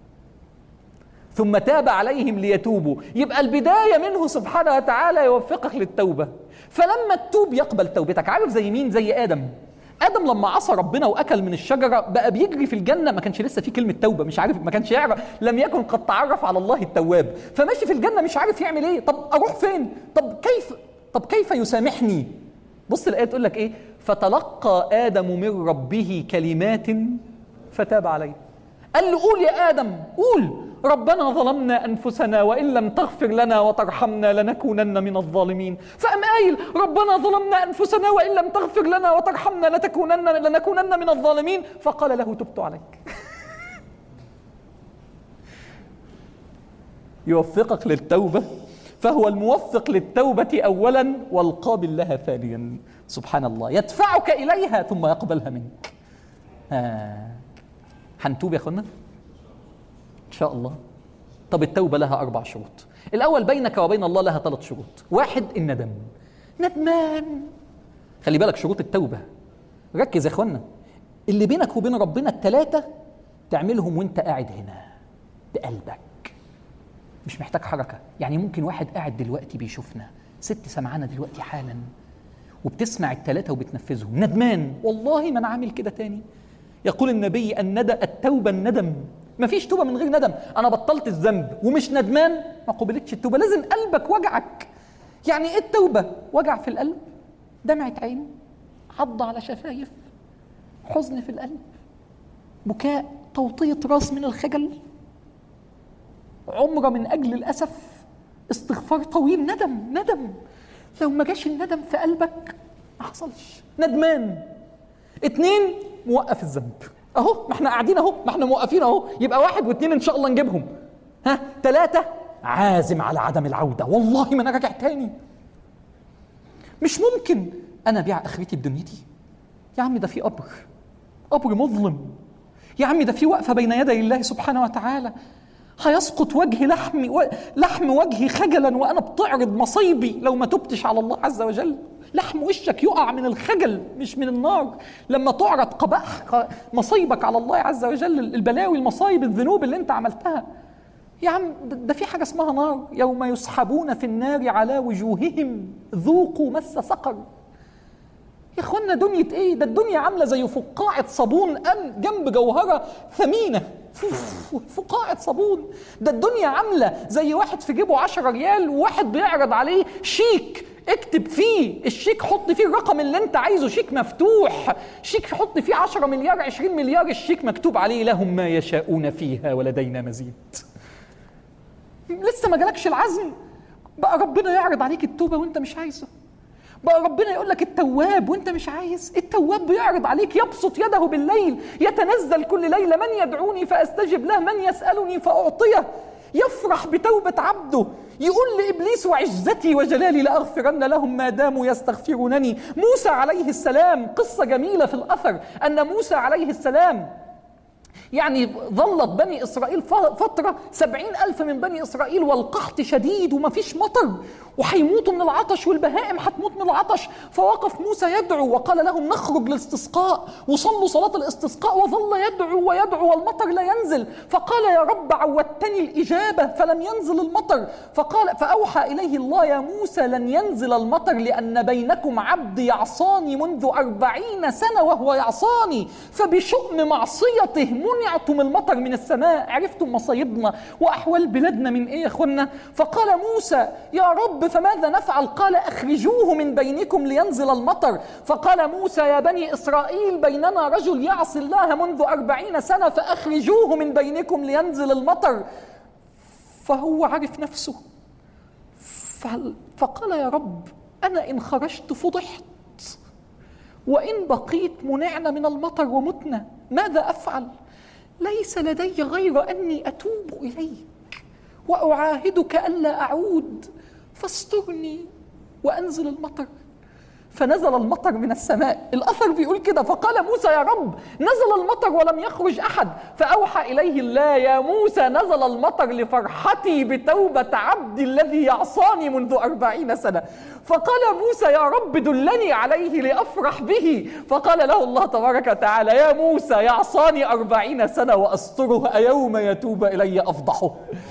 ثم تاب عليهم ليتوبوا، يبقى البدايه منه سبحانه وتعالى يوفقك للتوبه، فلما تتوب يقبل توبتك. عارف زي مين؟ زي ادم لما عصى ربنا واكل من الشجره بقى بيجري في الجنه، ما كانش لسه في كلمه توبه، مش عارف، ما كانش يعرف، لم يكن قد تعرف على الله التواب، فماشي في الجنه مش عارف يعمل ايه. طب اروح فين؟ طب كيف يسامحني؟ بص الآية تقول لك إيه؟ فتلقى آدم من ربه كلمات فتاب عليه. قال له قول يا آدم، قول ربنا ظلمنا أنفسنا وإن لم تغفر لنا وترحمنا لنكونن من الظالمين. فقام قايل ربنا ظلمنا أنفسنا وإن لم تغفر لنا وترحمنا لنكونن من الظالمين، فقال له تبت عليك. يوفقك للتوبة، فهو الموفق للتوبة أولا والقابل لها ثانيا. سبحان الله، يدفعك إليها ثم يقبلها منك. هنتوب يا أخوانا إن شاء الله. طب التوبة لها 4 شروط. الأول بينك وبين الله لها 3 شروط. 1 الندم، ندمان. خلي بالك شروط التوبة، ركز يا أخوانا، اللي بينك وبين ربنا ال3 تعملهم وانت قاعد هنا بقلبك، مش محتاج حركة. يعني ممكن واحد قاعد دلوقتي بيشوفنا، ست سمعنا دلوقتي حالا وبتسمع ال3 وبتنفذهم. ندمان، والله ما انا عامل كده تاني. يقول النبي التوبة الندم. ما فيش توبة من غير ندم. انا بطلت الذنب ومش ندمان، ما قبلتش التوبة. لازم قلبك وجعك. يعني ايه التوبة؟ وجع في القلب، دمعة عين، عض على شفايف، حزن في القلب. بكاء، توطية راس من الخجل، عمرة من أجل الأسف، استغفار طويل، ندم. لو ما جاش الندم في قلبك ما حصلش، ندمان. 2 موقف الذنب، اهو ما احنا قاعدين اهو، ما احنا موقفين اهو، يبقى 1 و2 ان شاء الله نجيبهم. 3 عازم على عدم العودة، والله ما انا راجع تاني، مش ممكن انا ابيع اخرتي بدنيتي. يا عم ده في قبر مظلم، يا عم ده في وقفة بين يدي الله سبحانه وتعالى، هيسقط وجه لحم وجهي خجلا وانا بتعرض مصيبي لو ما تبتش على الله عز وجل. لحم وشك يقع من الخجل مش من النار لما تعرض قبائح مصيبك على الله عز وجل، البلاوي، المصايب، الذنوب اللي انت عملتها. يا عم ده في حاجة اسمها نار، يوم يسحبون في النار على وجوههم ذوقوا مس سقر. يا اخوانا دنيا ايه؟ ده الدنيا عاملة زي فقاعة صابون جنب جوهرة ثمينة، فقاعة صابون. ده الدنيا عاملة زي واحد في جيبه 10 ريال وواحد بيعرض عليه شيك، اكتب فيه الشيك، حط فيه الرقم اللي انت عايزه، شيك مفتوح، شيك حط فيه 10 مليار 20 مليار، الشيك مكتوب عليه لهم ما يشاءون فيها ولدينا مزيد. لسه ما جالكش العزم بقى ربنا يعرض عليك التوبة وانت مش عايزه، بقى ربنا يقول لك التواب وانت مش عايز. التواب بيعرض عليك، يبسط يده بالليل، يتنزل كل ليلة، من يدعوني فأستجب له، من يسألني فأعطيه، يفرح بتوبة عبده، يقول لإبليس وعزتي وجلالي لأغفرن لهم ما داموا يستغفرونني. موسى عليه السلام، قصة جميلة في الأثر أن موسى عليه السلام يعني ظلت بني إسرائيل فترة 70,000 من بني إسرائيل والقحط شديد وما فيش مطر وحيموتوا من العطش والبهائم حتموت من العطش، فوقف موسى يدعو وقال لهم نخرج للاستسقاء، وصلوا صلاة الاستسقاء وظل يدعو ويدعو والمطر لا ينزل، فقال يا رب عودتني الإجابة فلم ينزل المطر، فأوحى إليه الله يا موسى لن ينزل المطر لأن بينكم عبد يعصاني منذ 40 سنة وهو يعصاني، فبشؤم معصيته منعتم المطر من السماء. عرفتم مصايبنا وأحوال بلادنا من إيه يا أخوانا؟ فقال موسى يا رب فماذا نفعل؟ قال أخرجوه من بينكم لينزل المطر. فقال موسى يا بني إسرائيل بيننا رجل يعصي الله منذ 40 سنة فأخرجوه من بينكم لينزل المطر. فهو عرف نفسه فقال يا رب أنا إن خرجت فضحت وإن بقيت منعنا من المطر ومتنا، ماذا أفعل؟ ليس لدي غير أني أتوب إليك وأعاهدك ألا أعود، فاسترني وأنزل المطر. فنزل المطر من السماء، الأثر بيقول كده، فقال موسى يا رب نزل المطر ولم يخرج أحد، فأوحى إليه الله يا موسى نزل المطر لفرحتي بتوبة عبدي الذي يعصاني منذ 40 سنة. فقال موسى يا رب دلني عليه لأفرح به، فقال له الله تبارك وتعالى يا موسى يعصاني 40 سنة وأستره، أيوم يتوب إلي أفضحه.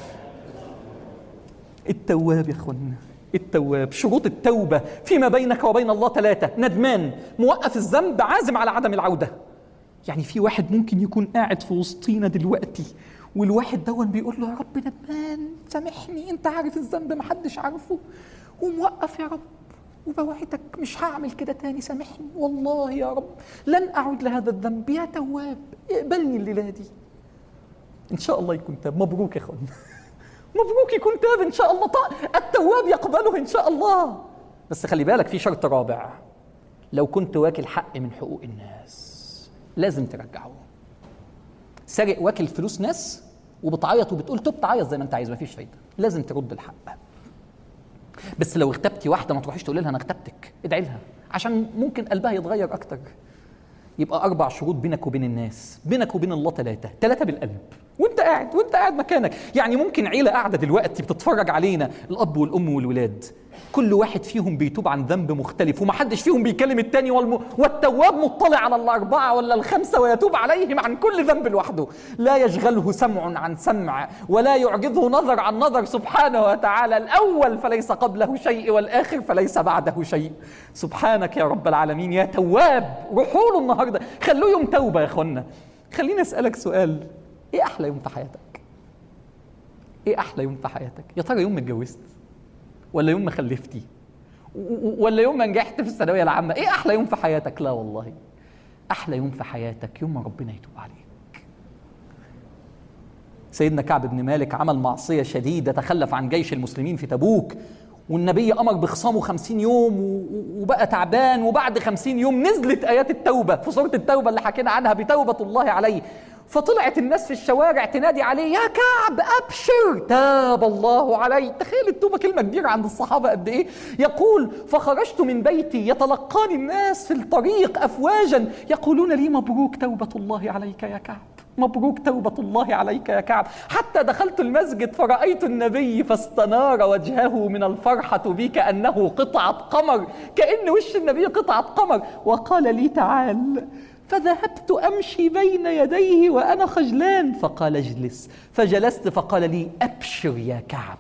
التواب يا أخوانا، التواب. شروط التوبة فيما بينك وبين الله 3: ندمان، موقف الذنب، عازم على عدم العودة. يعني في واحد ممكن يكون قاعد في وسطينا دلوقتي والواحد دون بيقول له يا رب ندمان سامحني، انت عارف الذنب محدش عارفه، وموقف يا رب وبوعدك مش هعمل كده تاني، سامحني والله يا رب لن أعود لهذا الذنب، يا تواب اقبلني الليلة دي. إن شاء الله يكون تاب. مبروك يا أخوان، مبروك يكون تاب إن شاء الله. التواب يقبله إن شاء الله. بس خلي بالك في شرط رابع: لو كنت واكل حق من حقوق الناس لازم ترجعه. سارق واكل فلوس ناس وبتعيط وبتقول توب، تعيط زي ما انت عايز مفيش فايدة، لازم ترد الحق. بس لو اغتبتي واحدة ما تروحيش تقولي لها انا اغتبتك، ادعي لها عشان ممكن قلبها يتغير اكتر. يبقى 4 شروط بينك وبين الناس، بينك وبين الله 3 بالقلب وانت قاعد مكانك. يعني ممكن عيلة قاعدة دلوقتي بتتفرج علينا، الأب والأم والولاد، كل واحد فيهم بيتوب عن ذنب مختلف ومحدش فيهم بيكلم التاني، والتواب مطلع على 4 ولا 5 ويتوب عليهم عن كل ذنب لوحده. لا يشغله سمع عن سمع ولا يعجزه نظر عن نظر سبحانه وتعالى. الأول فليس قبله شيء والآخر فليس بعده شيء. سبحانك يا رب العالمين يا تواب. روحوا له النهاردة، خلوه يوم توبة يا اخوانا. خليني أسألك سؤال: ايه احلى يوم في حياتك؟ ايه احلى يوم في حياتك؟ يا ترى يوم ما اتجوزت ولا يوم ما خلفتي ولا يوم ما نجحت في الثانويه العامه؟ ايه احلى يوم في حياتك؟ لا والله، احلى يوم في حياتك يوم ما ربنا يتوب عليك. سيدنا كعب بن مالك عمل معصية شديدة، تخلف عن جيش المسلمين في تبوك، والنبي أمر بخصامه 50 يوم وبقى تعبان، وبعد 50 يوم نزلت آيات التوبة في سورة التوبة اللي حكينا عنها بتوبة الله عليه، فطلعت الناس في الشوارع تنادي عليه يا كعب أبشر تاب الله عليه. تخيل التوبة كلمة كبيرة عند الصحابة قد إيه. يقول فخرجت من بيتي يتلقاني الناس في الطريق أفواجا يقولون لي مبروك توبة الله عليك يا كعب، مبروك توبة الله عليك يا كعب، حتى دخلت المسجد فرأيت النبي فاستنار وجهه من الفرحة بي كأنه قطعة قمر، كأن وش النبي قطعة قمر، وقال لي تعال، فذهبت أمشي بين يديه وأنا خجلان، فقال اجلس، فجلست، فقال لي أبشر يا كعب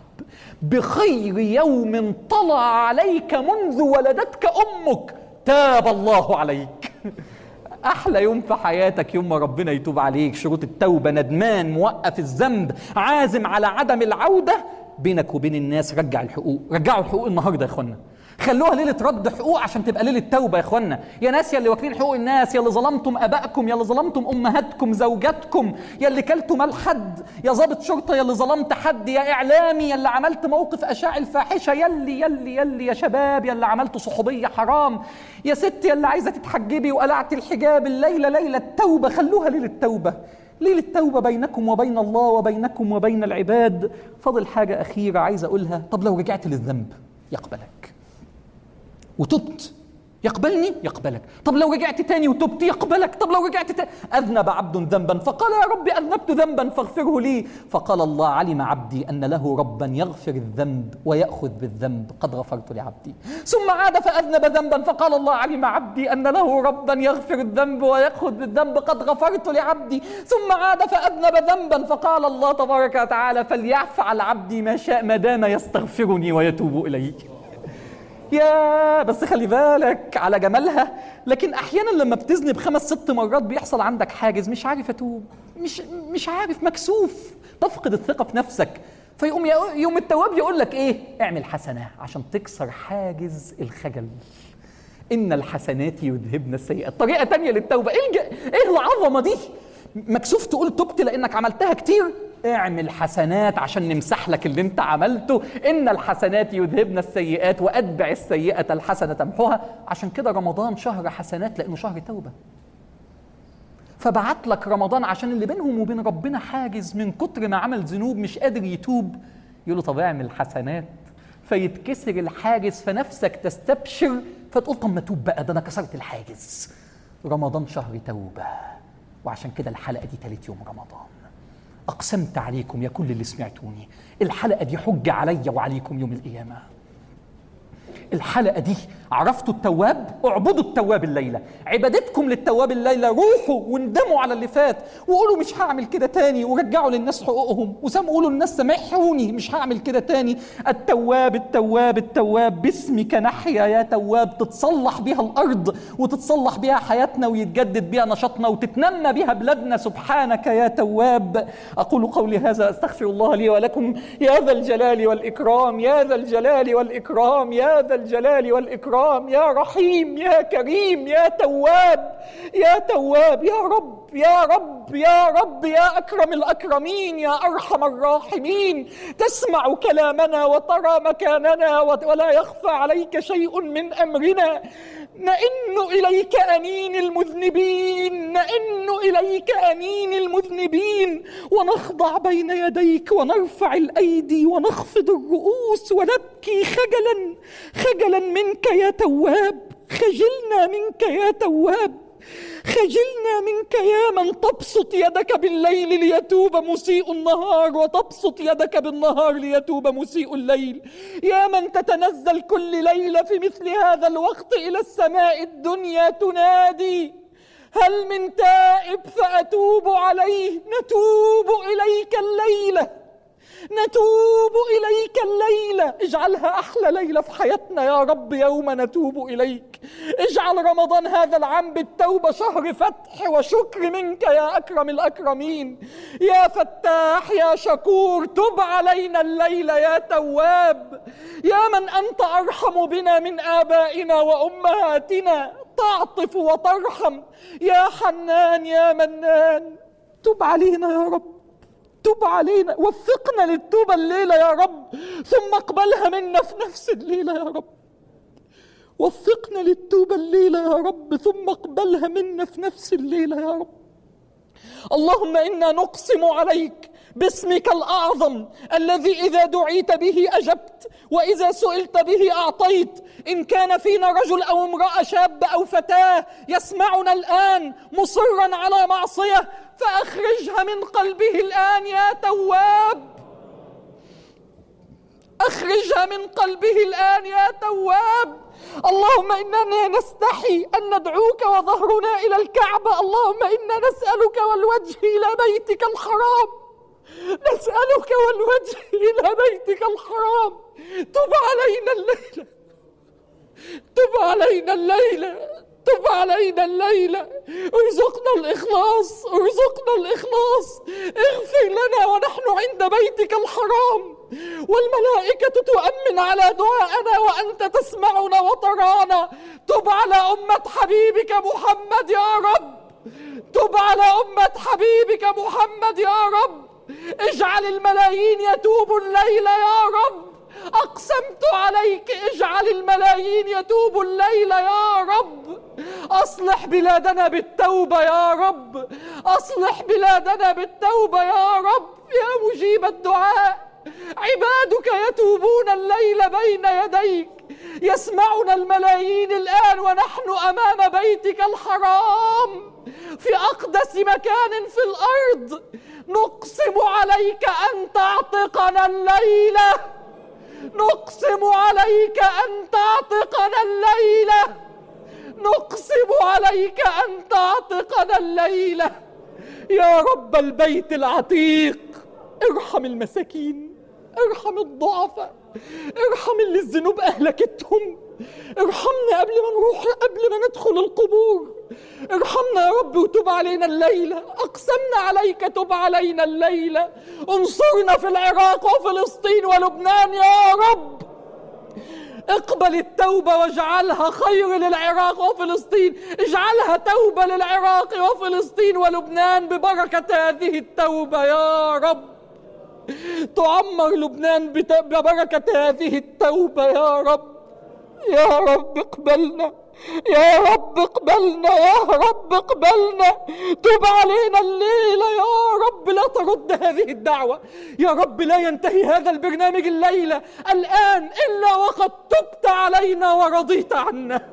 بخير يوم طلع عليك منذ ولدتك أمك، تاب الله عليك. أحلى يوم في حياتك يوم ما ربنا يتوب عليك. شروط التوبة: ندمان، موقف الذنب، عازم على عدم العودة. بينك وبين الناس رجع الحقوق، رجعوا الحقوق النهاردة يا اخوانا، خلوها ليلة رد حقوق عشان تبقى ليلة توبة يا اخوانا. يا ناس يلي واكلين حقوق الناس، يلي ظلمتم ابائكم، يلي ظلمتم امهاتكم، زوجاتكم، يلي كلتم مال حد، يا ضابط شرطة يلي ظلمت حد، يا اعلامي يلي عملت موقف اشاع الفاحشة، يلي يا شباب يلي عملتوا صحوبية حرام، يا ست يلي عايزة تتحجبي وقلعت الحجاب. الليلة ليلة توبة، خلوها ليلة توبة، ليلة توبة بينكم وبين الله وبينكم وبين العباد. فضل حاجة أخيرة عايز أقولها: طب لو رجعت للذنب يقبلك وتبت، يقبلني؟ يقبلك. طب لو رجعت تاني وتبت يقبلك. طب لو رجعت تاني. أذنب عبد ذنبا فقال يا رب أذنبت ذنبا فاغفره لي، فقال الله علم عبدي أن له ربا يغفر الذنب ويأخذ بالذنب، قد غفرت لعبدي. ثم عاد فأذنب ذنبا فقال الله علم عبدي أن له ربا يغفر الذنب ويأخذ بالذنب، قد غفرت لعبدي. ثم عاد فأذنب ذنبا فقال الله تبارك وتعالى فليفعل عبدي ما شاء ما دام يستغفرني ويتوب إلي. يا بس خلي بالك على جمالها، لكن احيانا لما بتذنب 5-6 مرات بيحصل عندك حاجز، مش عارف اتوب، مش عارف، مكسوف، تفقد الثقة في نفسك، فيقوم يوم التواب يقول لك ايه؟ اعمل حسنة عشان تكسر حاجز الخجل. ان الحسنات يذهبن السيئات. طريقة تانية للتوبة. ايه العظمة دي؟ مكسوف تقول تبت لانك عملتها كتير؟ اعمل حسنات عشان نمسح لك اللي انت عملته. ان الحسنات يذهبن السيئات واتبع السيئة الحسنة تمحوها. عشان كده رمضان شهر حسنات، لانه شهر توبة. فبعت لك رمضان عشان اللي بينهم وبين ربنا حاجز من كتر ما عمل ذنوب مش قادر يتوب، يقول له طب اعمل حسنات فيتكسر الحاجز، فنفسك تستبشر فتقول طب ما توب بقى، ده انا كسرت الحاجز. رمضان شهر توبة، وعشان كده الحلقة دي 3 يوم رمضان. أقسمت عليكم يا كل اللي سمعتوني، الحلقة دي حجة عليا وعليكم يوم القيامة. الحلقة دي عرفتوا التواب؟ اعبدوا التواب الليلة. عبادتكم للتواب الليلة، روحوا واندموا على اللي فات وقولوا مش هعمل كده تاني، ورجعوا للناس حقوقهم، قولوا للناس سامحوني مش هعمل كده تاني. التواب التواب التواب، باسمك نحيا يا تواب، تتصلح بها الأرض وتتصلح بها حياتنا ويتجدد بها نشاطنا وتتنمى بها بلادنا. سبحانك يا تواب. أقول قولي هذا، أستغفر الله لي ولكم، يا ذا الجلال والإكرام، يا ذا الجلال والإكرام، يا ذا الجلال والإكرام، يا رحيم يا كريم يا تواب يا تواب، يا رب يا رب يا رب، يا أكرم الأكرمين، يا أرحم الراحمين. تسمع كلامنا وترى مكاننا ولا يخفى عليك شيء من أمرنا. نئن إليك أنين المذنبين، نئن إليك أنين المذنبين، ونخضع بين يديك ونرفع الأيدي ونخفض الرؤوس ونبكي خجلا منك يا تواب. خجلنا منك يا تواب، خجلنا منك يا من تبسط يدك بالليل ليتوب مسيء النهار، وتبسط يدك بالنهار ليتوب مسيء الليل. يا من تتنزل كل ليلة في مثل هذا الوقت إلى السماء الدنيا تنادي هل من تائب فأتوب عليه. نتوب إليك الليلة، نتوب إليك الليلة. اجعلها أحلى ليلة في حياتنا يا رب يوم نتوب إليك. اجعل رمضان هذا العام بالتوبة شهر فتح وشكر منك يا أكرم الأكرمين. يا فتاح يا شكور، تب علينا الليلة يا تواب. يا من أنت أرحم بنا من آبائنا وأمهاتنا، تعطف وترحم. يا حنان يا منان، تب علينا يا رب، تب علينا، وفقنا للتوبة الليلة يا رب، ثم اقبلها منا في نفس الليلة يا رب. وفقنا للتوبة الليلة يا رب، ثم اقبلها منا في نفس الليلة يا رب. اللهم إنا نقسم عليك باسمك الأعظم الذي إذا دعيت به أجبت، وإذا سئلت به أعطيت. إن كان فينا رجل أو امرأة، شاب أو فتاة يسمعنا الآن مصرا على معصية، فأخرجها من قلبه الآن يا تواب. أخرجها من قلبه الآن يا تواب. اللهم إننا نستحي أن ندعوك وظهرنا إلى الكعبة. اللهم إنا نسألك والوجه إلى بيتك الحرام، نسألك والوجه إلى بيتك الحرام. تب علينا الليلة، تب علينا الليلة، تب علينا الليلة. ارزقنا الإخلاص، ارزقنا الإخلاص. اغفر لنا ونحن عند بيتك الحرام، والملائكة تؤمن على دعائنا وأنت تسمعنا وترانا. تب على أمة حبيبك محمد يا رب، تب على أمة حبيبك محمد يا رب. اجعل الملايين يتوب الليلة يا رب. أقسمت عليك، اجعل الملايين يتوب الليلة يا رب. أصلح بلادنا بالتوبة يا رب، أصلح بلادنا بالتوبة يا رب. يا مجيب الدعاء، عبادك يتوبون الليل بين يديك. يسمعنا الملايين الآن ونحن أمام بيتك الحرام في أقدس مكان في الأرض. نقسم عليك أن تعتقنا الليلة، نقسم عليك أن تعتقنا الليلة، نقسم عليك أن تعتقنا الليلة. يا رب البيت العتيق، ارحم المساكين، ارحم الضعفاء، ارحم اللي الذنوب أهلكتهم. ارحمنا قبل ما نروح، قبل ما ندخل القبور. ارحمنا يا رب وتب علينا الليلة. أقسمنا عليك، تب علينا الليلة. انصرنا في العراق وفلسطين ولبنان يا رب. اقبل التوبة واجعلها خير للعراق وفلسطين. اجعلها توبة للعراق وفلسطين ولبنان ببركة هذه التوبة يا رب. تعمر لبنان ببركة هذه التوبة يا رب. يا رب اقبلنا، يا رب اقبلنا، يا رب اقبلنا. تب علينا الليلة يا رب. لا ترد هذه الدعوة يا رب. لا ينتهي هذا البرنامج الليلة الآن إلا وقد تبت علينا ورضيت عنا.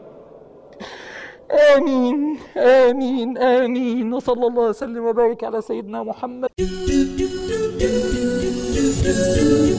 آمين آمين آمين. وصلى الله وسلم وبارك على سيدنا محمد.